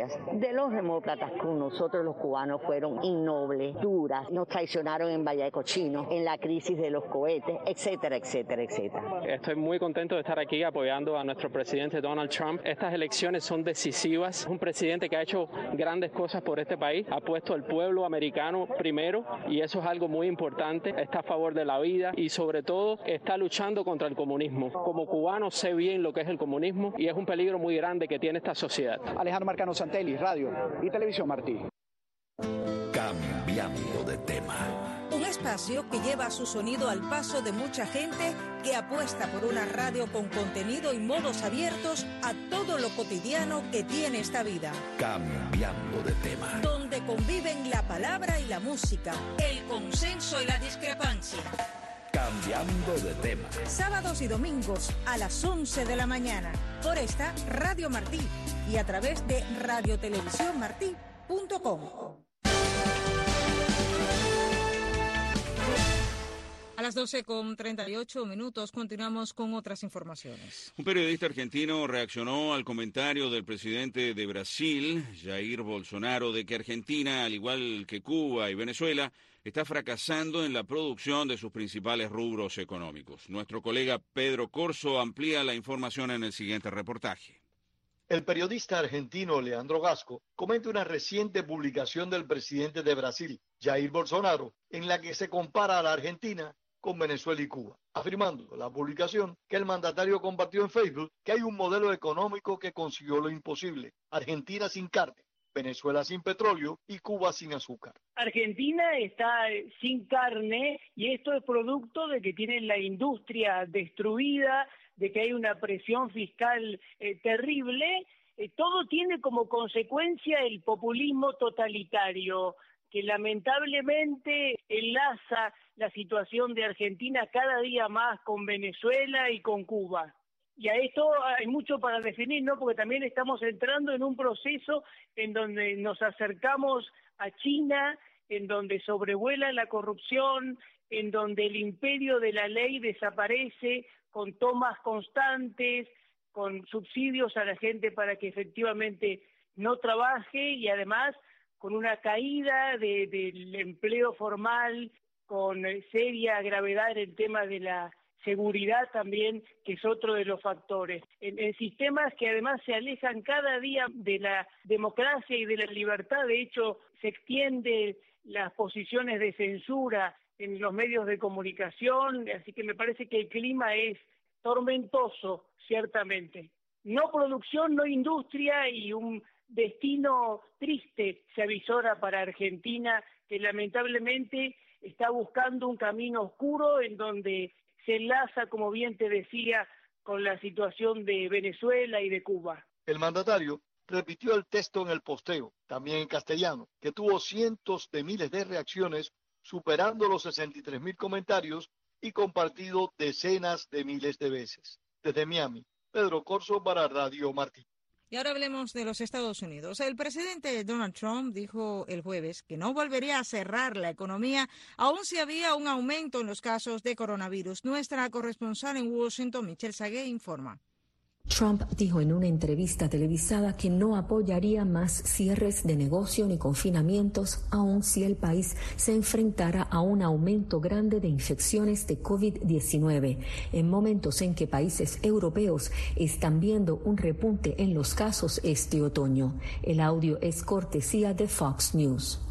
políticas de los demócratas con nosotros los cubanos fueron innobles, duras, nos traicionaron en Valle de Cochino, en la crisis de los cohetes, etcétera, etcétera, etcétera. Estoy muy contento de estar aquí apoyando a nuestro presidente Donald Trump. Estas elecciones son decisivas. Es un presidente que ha hecho grandes cosas por este país, ha puesto al pueblo americano primero y eso es algo muy importante. Está a favor de la vida y sobre todo está luchando contra el comunismo. Como cubano sé bien lo que es el comunismo y es un peligro muy grande que tiene esta sociedad. Alejandro Marcano Santelli, Radio y Televisión Martí. Cambiando de tema. Un espacio que lleva su sonido al paso de mucha gente que apuesta por una radio con contenido y modos abiertos a todo lo cotidiano que tiene esta vida. Cambiando de tema. Donde conviven la palabra y la música, el consenso y la discrepancia. Cambiando de tema. Sábados y domingos a las 11 de la mañana. Por esta Radio Martí y a través de radiotelevisiónmartí.com. A las 12:38 continuamos con otras informaciones. Un periodista argentino reaccionó al comentario del presidente de Brasil, Jair Bolsonaro, de que Argentina, al igual que Cuba y Venezuela, está fracasando en la producción de sus principales rubros económicos. Nuestro colega Pedro Corso amplía la información en el siguiente reportaje. El periodista argentino Leandro Gasco comenta una reciente publicación del presidente de Brasil, Jair Bolsonaro, en la que se compara a la Argentina con Venezuela y Cuba, afirmando la publicación que el mandatario compartió en Facebook que hay un modelo económico que consiguió lo imposible: Argentina sin carne, Venezuela sin petróleo y Cuba sin azúcar. Argentina está sin carne y esto es producto de que tienen la industria destruida, de que hay una presión fiscal terrible. Todo tiene como consecuencia el populismo totalitario, que lamentablemente enlaza la situación de Argentina cada día más con Venezuela y con Cuba. Y a esto hay mucho para definir, ¿no? Porque también estamos entrando en un proceso en donde nos acercamos a China, en donde sobrevuela la corrupción, en donde el imperio de la ley desaparece con tomas constantes, con subsidios a la gente para que efectivamente no trabaje y además con una caída del empleo formal, con seria gravedad en el tema de la seguridad también, que es otro de los factores. En sistemas que además se alejan cada día de la democracia y de la libertad. De hecho, se extienden las posiciones de censura en los medios de comunicación, así que me parece que el clima es tormentoso, ciertamente. No producción, no industria y un destino triste se avisora para Argentina, que lamentablemente está buscando un camino oscuro en donde se enlaza, como bien te decía, con la situación de Venezuela y de Cuba. El mandatario repitió el texto en el posteo, también en castellano, que tuvo cientos de miles de reacciones, superando los 63,000 comentarios y compartido decenas de miles de veces. Desde Miami, Pedro Corso para Radio Martí. Y ahora hablemos de los Estados Unidos. El presidente Donald Trump dijo el jueves que no volvería a cerrar la economía aun si había un aumento en los casos de coronavirus. Nuestra corresponsal en Washington, Michelle Sagué, informa. Trump dijo en una entrevista televisada que no apoyaría más cierres de negocio ni confinamientos, aun si el país se enfrentara a un aumento grande de infecciones de COVID-19, en momentos en que países europeos están viendo un repunte en los casos este otoño. El audio es cortesía de Fox News.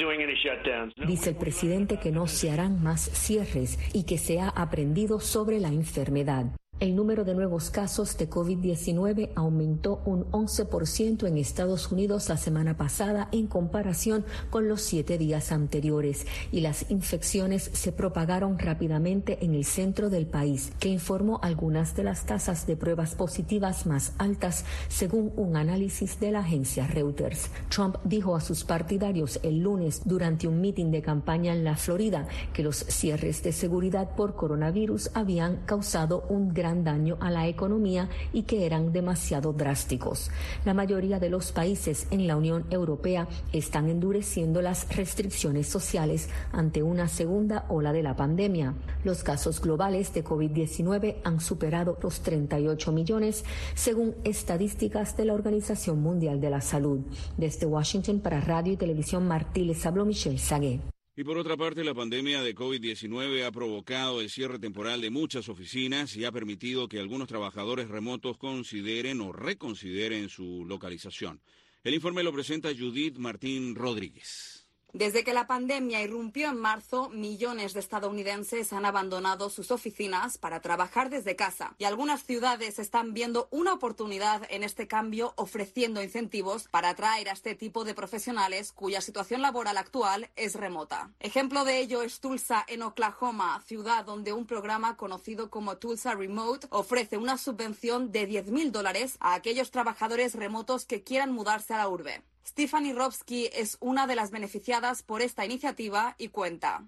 Dice el presidente que no se harán más cierres y que se ha aprendido sobre la enfermedad. El número de nuevos casos de COVID-19 aumentó un 11% en Estados Unidos la semana pasada en comparación con los 7 días anteriores y las infecciones se propagaron rápidamente en el centro del país, que informó algunas de las tasas de pruebas positivas más altas según un análisis de la agencia Reuters. Trump dijo a sus partidarios el lunes durante un mitin de campaña en la Florida que los cierres de seguridad por coronavirus habían causado un gran gran daño a la economía y que eran demasiado drásticos. La mayoría de los países en la Unión Europea están endureciendo las restricciones sociales ante una segunda ola de la pandemia. Los casos globales de COVID-19 han superado los 38 millones, según estadísticas de la Organización Mundial de la Salud. Desde Washington para Radio y Televisión Martí les habló Michelle Sagué. Y por otra parte, la pandemia de COVID-19 ha provocado el cierre temporal de muchas oficinas y ha permitido que algunos trabajadores remotos consideren o reconsideren su localización. El informe lo presenta Judith Martín Rodríguez. Desde que la pandemia irrumpió en marzo, millones de estadounidenses han abandonado sus oficinas para trabajar desde casa y algunas ciudades están viendo una oportunidad en este cambio, ofreciendo incentivos para atraer a este tipo de profesionales cuya situación laboral actual es remota. Ejemplo de ello es Tulsa, en Oklahoma, ciudad donde un programa conocido como Tulsa Remote ofrece una subvención de $10,000 a aquellos trabajadores remotos que quieran mudarse a la urbe. Stephanie Rovsky es una de las beneficiadas por esta iniciativa y cuenta.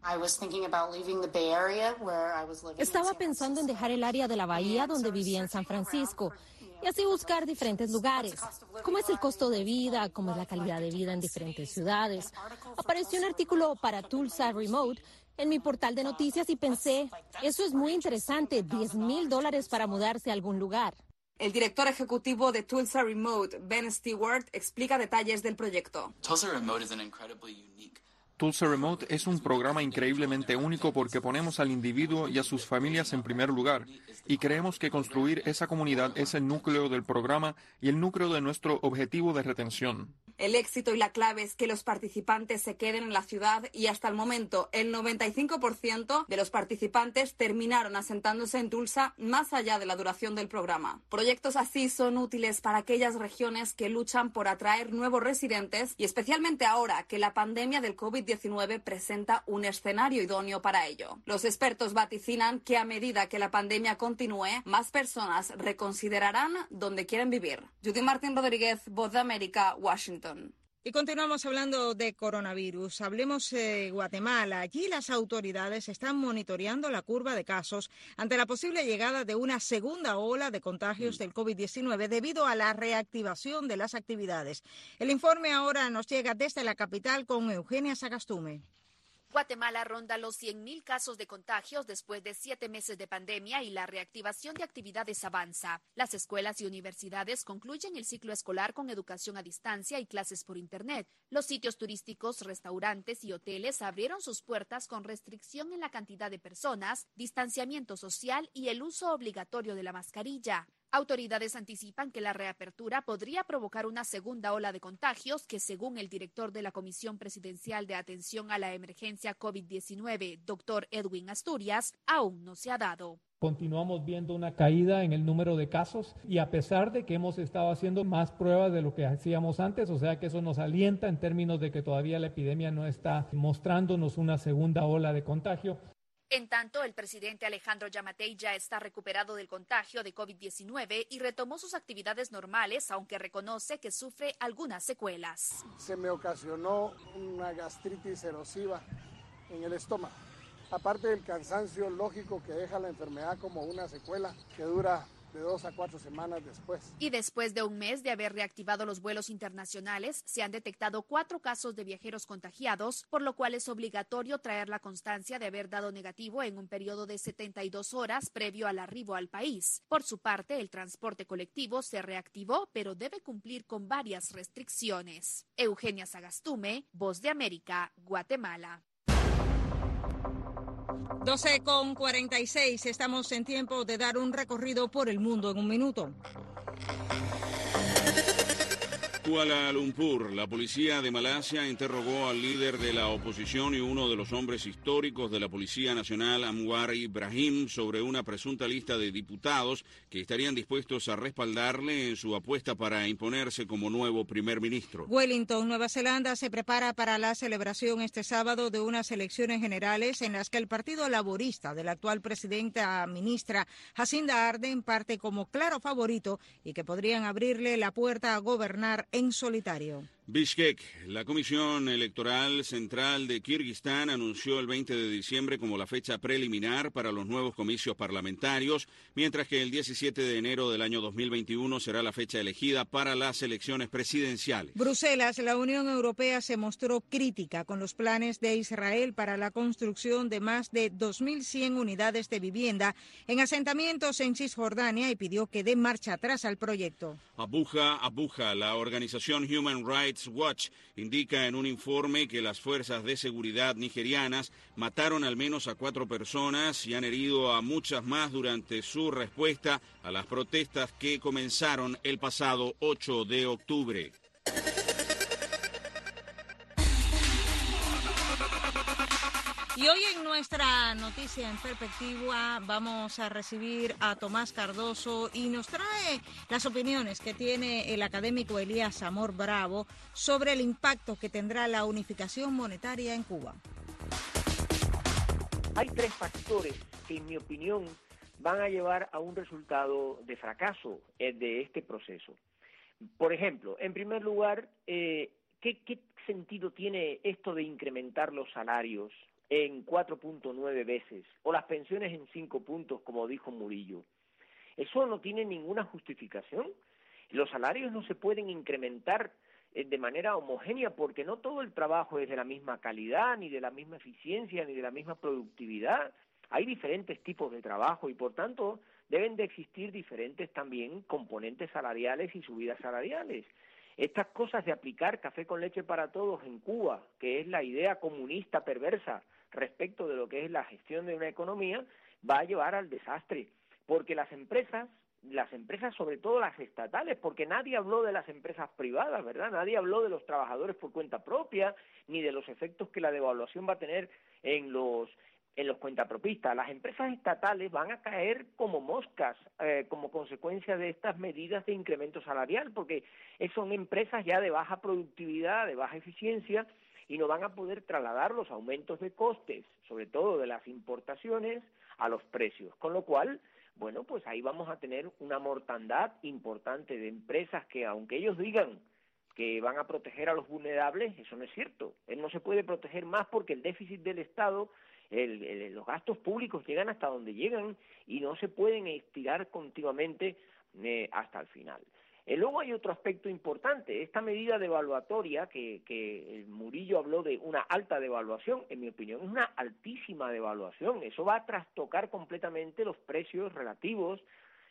Estaba pensando en dejar el área de la bahía donde vivía en San Francisco y así buscar diferentes lugares. ¿Cómo es el costo de vida? ¿Cómo es la calidad de vida en diferentes ciudades? Apareció un artículo para Tulsa Remote en mi portal de noticias y pensé, eso es muy interesante, $10,000 para mudarse a algún lugar. El director ejecutivo de Tulsa Remote, Ben Stewart, explica detalles del proyecto. Tulsa Remote es un programa increíblemente único porque ponemos al individuo y a sus familias en primer lugar y creemos que construir esa comunidad es el núcleo del programa y el núcleo de nuestro objetivo de retención. El éxito y la clave es que los participantes se queden en la ciudad y hasta el momento el 95% de los participantes terminaron asentándose en Tulsa más allá de la duración del programa. Proyectos así son útiles para aquellas regiones que luchan por atraer nuevos residentes y especialmente ahora que la pandemia del COVID-19 presenta un escenario idóneo para ello. Los expertos vaticinan que a medida que la pandemia continúe, más personas reconsiderarán dónde quieren vivir. Judith Martín Rodríguez, Voz de América, Washington. Y continuamos hablando de coronavirus. Hablemos de Guatemala. Allí las autoridades están monitoreando la curva de casos ante la posible llegada de una segunda ola de contagios del COVID-19 debido a la reactivación de las actividades. El informe ahora nos llega desde la capital con Eugenia Sagastume. Guatemala ronda los 100,000 casos de contagios después de 7 meses de pandemia y la reactivación de actividades avanza. Las escuelas y universidades concluyen el ciclo escolar con educación a distancia y clases por Internet. Los sitios turísticos, restaurantes y hoteles abrieron sus puertas con restricción en la cantidad de personas, distanciamiento social y el uso obligatorio de la mascarilla. Autoridades anticipan que la reapertura podría provocar una segunda ola de contagios que, según el director de la Comisión Presidencial de Atención a la Emergencia COVID-19, Dr. Edwin Asturias, aún no se ha dado. Continuamos viendo una caída en el número de casos y a pesar de que hemos estado haciendo más pruebas de lo que hacíamos antes, o sea que eso nos alienta en términos de que todavía la epidemia no está mostrándonos una segunda ola de contagio. En tanto, el presidente Alejandro Yamatei ya está recuperado del contagio de COVID-19 y retomó sus actividades normales, aunque reconoce que sufre algunas secuelas. Se me ocasionó una gastritis erosiva en el estómago, aparte del cansancio lógico que deja la enfermedad como una secuela que dura de 2 a 4 semanas después. Y después de un mes de haber reactivado los vuelos internacionales, se han detectado 4 casos de viajeros contagiados, por lo cual es obligatorio traer la constancia de haber dado negativo en un periodo de 72 horas previo al arribo al país. Por su parte, el transporte colectivo se reactivó, pero debe cumplir con varias restricciones. Eugenia Sagastume, Voz de América, Guatemala. 12:46, estamos en tiempo de dar un recorrido por el mundo en un minuto. Kuala Lumpur, la policía de Malasia interrogó al líder de la oposición y uno de los hombres históricos de la Policía Nacional, Anwar Ibrahim, sobre una presunta lista de diputados que estarían dispuestos a respaldarle en su apuesta para imponerse como nuevo primer ministro. Wellington, Nueva Zelanda, se prepara para la celebración este sábado de unas elecciones generales en las que el Partido Laborista de la actual presidenta ministra Jacinda Ardern parte como claro favorito y que podrían abrirle la puerta a gobernar en solitario. Bishkek. La Comisión Electoral Central de Kirguistán anunció el 20 de diciembre como la fecha preliminar para los nuevos comicios parlamentarios, mientras que el 17 de enero del año 2021 será la fecha elegida para las elecciones presidenciales. Bruselas, la Unión Europea se mostró crítica con los planes de Israel para la construcción de más de 2.100 unidades de vivienda en asentamientos en Cisjordania y pidió que dé marcha atrás al proyecto. Abuja, la organización Human Rights Watch indica en un informe que las fuerzas de seguridad nigerianas mataron al menos a 4 personas y han herido a muchas más durante su respuesta a las protestas que comenzaron el pasado 8 de octubre. Y hoy en nuestra noticia en perspectiva vamos a recibir a Tomás Cardoso y nos trae las opiniones que tiene el académico Elías Amor Bravo sobre el impacto que tendrá la unificación monetaria en Cuba. Hay 3 factores que, en mi opinión, van a llevar a un resultado de fracaso de este proceso. Por ejemplo, en primer lugar, ¿qué sentido tiene esto de incrementar los salarios en 4.9 veces, o las pensiones en 5 puntos, como dijo Murillo? Eso no tiene ninguna justificación. Los salarios no se pueden incrementar de manera homogénea porque no todo el trabajo es de la misma calidad, ni de la misma eficiencia, ni de la misma productividad. Hay diferentes tipos de trabajo y, por tanto, deben de existir diferentes también componentes salariales y subidas salariales. Estas cosas de aplicar café con leche para todos en Cuba, que es la idea comunista perversa respecto de lo que es la gestión de una economía, va a llevar al desastre, porque las empresas, sobre todo las estatales, porque nadie habló de las empresas privadas, ¿verdad? Nadie habló de los trabajadores por cuenta propia, ni de los efectos que la devaluación va a tener en los cuentapropistas. Las empresas estatales van a caer como moscas como consecuencia de estas medidas de incremento salarial, porque son empresas ya de baja productividad, de baja eficiencia, y no van a poder trasladar los aumentos de costes, sobre todo de las importaciones, a los precios. Con lo cual, bueno, pues ahí vamos a tener una mortandad importante de empresas que, aunque ellos digan que van a proteger a los vulnerables, eso no es cierto. Él no se puede proteger más porque el déficit del Estado, los gastos públicos llegan hasta donde llegan y no se pueden estirar continuamente hasta el final. Luego hay otro aspecto importante. Esta medida devaluatoria, que Murillo habló de una alta devaluación, en mi opinión es una altísima devaluación. Eso va a trastocar completamente los precios relativos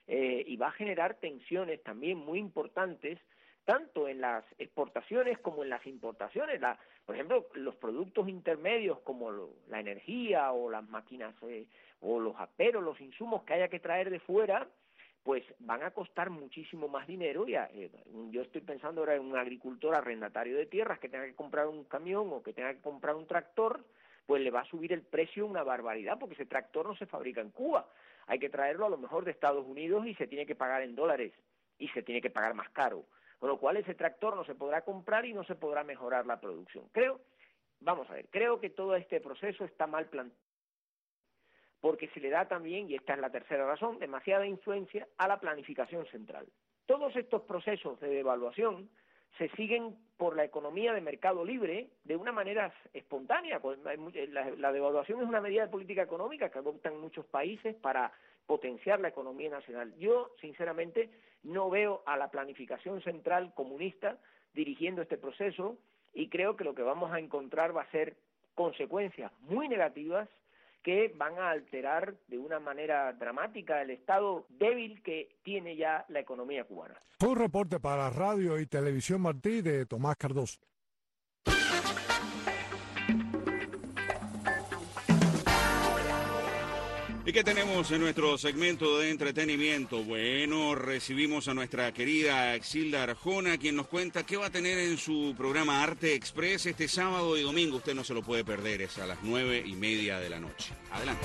y va a generar tensiones también muy importantes, tanto en las exportaciones como en las importaciones. Por ejemplo, los productos intermedios como la energía o las máquinas o los aperos, los insumos que haya que traer de fuera, pues van a costar muchísimo más dinero. Yo estoy pensando ahora en un agricultor arrendatario de tierras que tenga que comprar un camión o que tenga que comprar un tractor, pues le va a subir el precio una barbaridad, porque ese tractor no se fabrica en Cuba. Hay que traerlo a lo mejor de Estados Unidos y se tiene que pagar en dólares y se tiene que pagar más caro. Con lo cual ese tractor no se podrá comprar y no se podrá mejorar la producción. Creo que todo este proceso está mal planteado, porque se le da también, y esta es la tercera razón, demasiada influencia a la planificación central. Todos estos procesos de devaluación se siguen por la economía de mercado libre de una manera espontánea. La devaluación es una medida de política económica que adoptan muchos países para potenciar la economía nacional. Yo, sinceramente, no veo a la planificación central comunista dirigiendo este proceso y creo que lo que vamos a encontrar va a ser consecuencias muy negativas que van a alterar de una manera dramática el estado débil que tiene ya la economía cubana. Fue un reporte para Radio y Televisión Martí de Tomás Cardoso. ¿Y qué tenemos en nuestro segmento de entretenimiento? Bueno, recibimos a nuestra querida Exilda Arjona, quien nos cuenta qué va a tener en su programa Arte Express este sábado y domingo. Usted no se lo puede perder, es a las 9:30 de la noche. Adelante.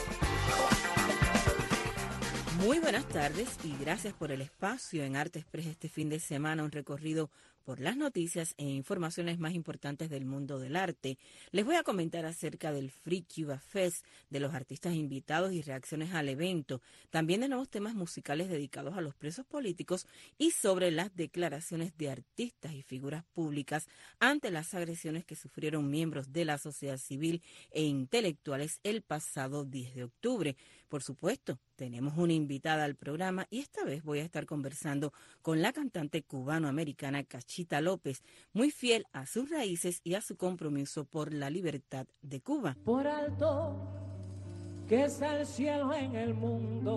Muy buenas tardes y gracias por el espacio en Arte Express este fin de semana, un recorrido por las noticias e informaciones más importantes del mundo del arte. Les voy a comentar acerca del Free Cuba Fest, de los artistas invitados y reacciones al evento, también de nuevos temas musicales dedicados a los presos políticos y sobre las declaraciones de artistas y figuras públicas ante las agresiones que sufrieron miembros de la sociedad civil e intelectuales el pasado 10 de octubre. Por supuesto, tenemos una invitada al programa y esta vez voy a estar conversando con la cantante cubano-americana Cachita López, muy fiel a sus raíces y a su compromiso por la libertad de Cuba. Por alto que es el cielo en el mundo,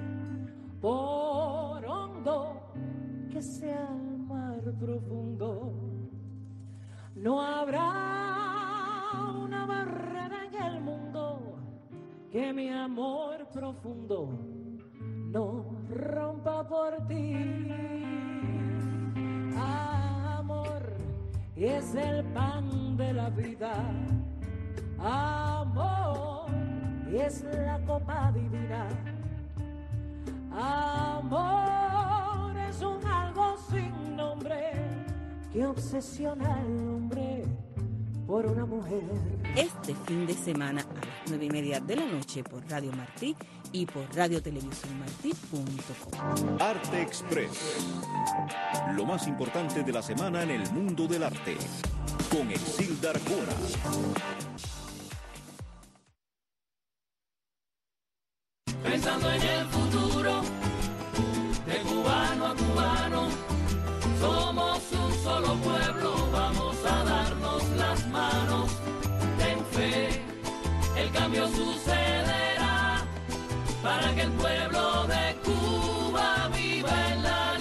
por hondo que sea el mar profundo, no habrá una barrera en el mundo que mi amor profundo no rompa por ti. Amor es el pan de la vida, amor es la copa divina, amor es un algo sin nombre que obsesiona al hombre por una mujer. Este fin de semana a las 9:30 de la noche por Radio Martí y por radiotelevisiónmartí.com. Arte Express. Lo más importante de la semana en el mundo del arte. Con Exilda Arjona. Pensando en el futuro, de cubano a cubano, somos un solo pueblo, vamos a darnos las manos. Ten fe, el cambio sucederá, para que el pueblo de Cuba viva en la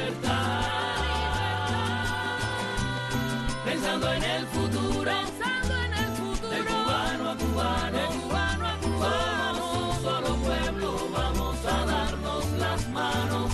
libertad. Pensando en el futuro, de cubano a cubano, somos un solo pueblo, vamos a darnos las manos.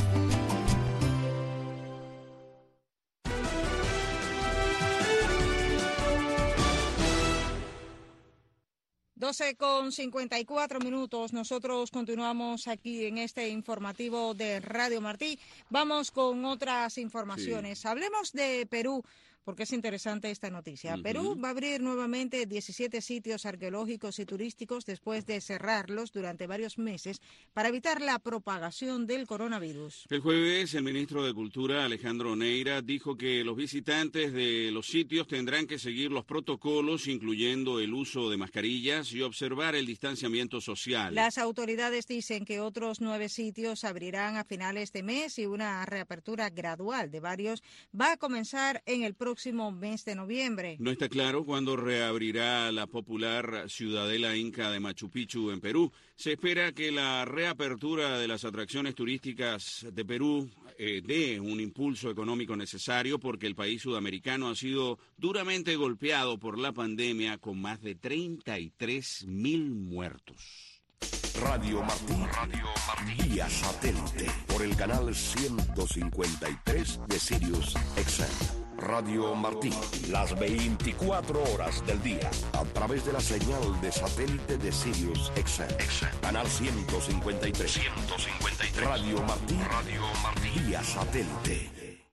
Con 54 minutos, nosotros continuamos aquí en este informativo de Radio Martí. Vamos con otras informaciones. Sí. Hablemos de Perú, porque es interesante esta noticia. Perú va a abrir nuevamente 17 sitios arqueológicos y turísticos después de cerrarlos durante varios meses para evitar la propagación del coronavirus. El jueves, el ministro de Cultura, Alejandro Neira, dijo que los visitantes de los sitios tendrán que seguir los protocolos, incluyendo el uso de mascarillas y observar el distanciamiento social. Las autoridades dicen que otros 9 sitios abrirán a finales de mes y una reapertura gradual de varios va a comenzar en el próximo mes de noviembre. No está claro cuándo reabrirá la popular ciudadela inca de Machu Picchu en Perú. Se espera que la reapertura de las atracciones turísticas de Perú dé un impulso económico necesario porque el país sudamericano ha sido duramente golpeado por la pandemia con más de 33,000 muertos. Radio Martí, vía satélite por el canal 153 de Sirius XM. Radio Martí, las 24 horas del día, a través de la señal de satélite de Sirius XM. Canal 153. Radio Martí, vía satélite.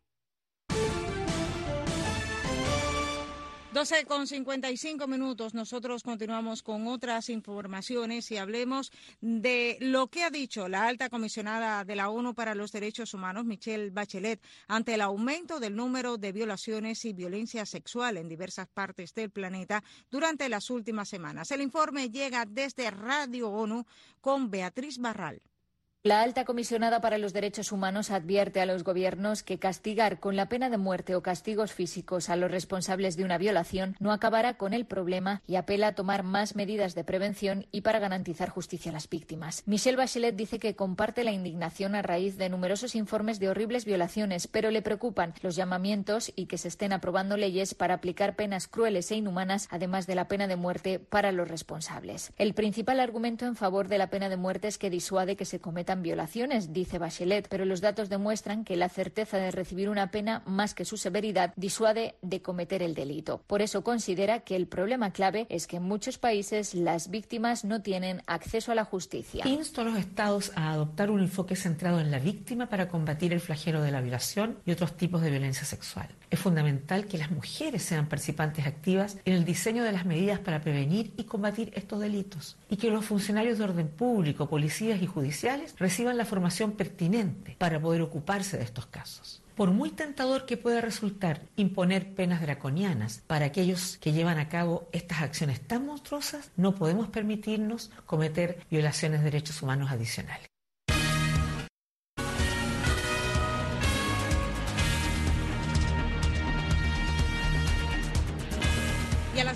12:55 minutos. Nosotros continuamos con otras informaciones y hablemos de lo que ha dicho la alta comisionada de la ONU para los Derechos Humanos, Michelle Bachelet, ante el aumento del número de violaciones y violencia sexual en diversas partes del planeta durante las últimas semanas. El informe llega desde Radio ONU con Beatriz Barral. La alta comisionada para los derechos humanos advierte a los gobiernos que castigar con la pena de muerte o castigos físicos a los responsables de una violación no acabará con el problema y apela a tomar más medidas de prevención y para garantizar justicia a las víctimas. Michelle Bachelet dice que comparte la indignación a raíz de numerosos informes de horribles violaciones, pero le preocupan los llamamientos y que se estén aprobando leyes para aplicar penas crueles e inhumanas, además de la pena de muerte para los responsables. El principal argumento en favor de la pena de muerte es que disuade que se cometa aumentan violaciones, dice Bachelet, pero los datos demuestran que la certeza de recibir una pena más que su severidad disuade de cometer el delito. Por eso considera que el problema clave es que en muchos países las víctimas no tienen acceso a la justicia. Insto a los estados a adoptar un enfoque centrado en la víctima para combatir el flagelo de la violación y otros tipos de violencia sexual. Es fundamental que las mujeres sean participantes activas en el diseño de las medidas para prevenir y combatir estos delitos y que los funcionarios de orden público, policías y judiciales reciban la formación pertinente para poder ocuparse de estos casos. Por muy tentador que pueda resultar imponer penas draconianas para aquellos que llevan a cabo estas acciones tan monstruosas, no podemos permitirnos cometer violaciones de derechos humanos adicionales. Y a las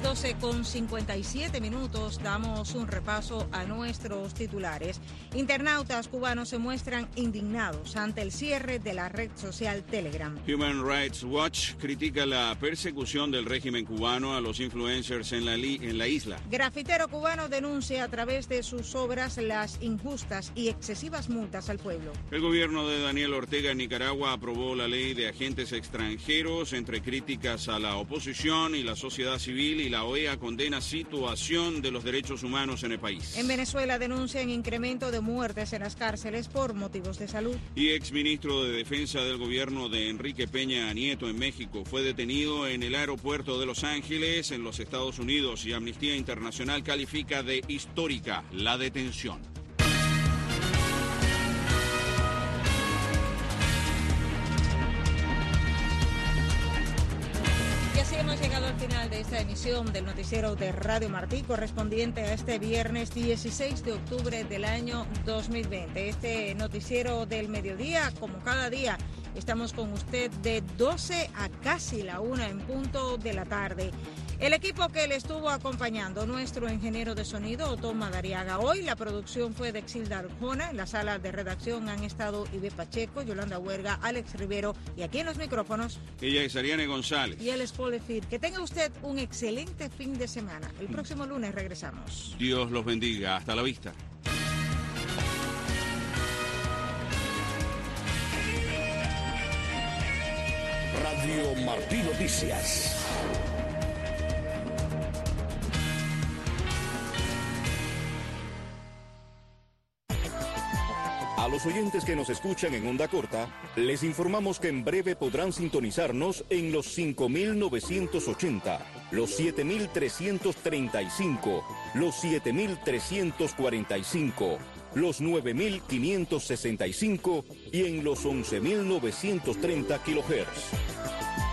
12:57 damos un repaso a nuestros titulares. Internautas cubanos se muestran indignados ante el cierre de la red social Telegram. Human Rights Watch critica la persecución del régimen cubano a los influencers en la isla. Grafitero cubano denuncia a través de sus obras las injustas y excesivas multas al pueblo. El gobierno de Daniel Ortega en Nicaragua aprobó la ley de agentes extranjeros entre críticas a la oposición y la sociedad civil, y la OEA condena situación de los derechos humanos en el país. En Venezuela denuncian incremento de muertes en las cárceles por motivos de salud. Y exministro de Defensa del gobierno de Enrique Peña Nieto en México fue detenido en el aeropuerto de Los Ángeles, en los Estados Unidos, y Amnistía Internacional califica de histórica la detención. Hemos llegado al final de esta emisión del noticiero de Radio Martí, correspondiente a este viernes 16 de octubre del año 2020. Este noticiero del mediodía, como cada día, estamos con usted de 12 a casi la 1 en punto de la tarde. El equipo que le estuvo acompañando, nuestro ingeniero de sonido, Otón Madariaga. Hoy la producción fue de Exilda Arjona. En la sala de redacción han estado Ibe Pacheco, Yolanda Huerga, Alex Rivero, y aquí en los micrófonos, ella es Ariane González. Y él es Paul Efir. Que tenga usted un excelente fin de semana. El próximo lunes regresamos. Dios los bendiga. Hasta la vista. Radio Martí Noticias. A los oyentes que nos escuchan en onda corta, les informamos que en breve podrán sintonizarnos en los 5.980, los 7.335, los 7.345, los 9.565 y en los 11.930 kHz.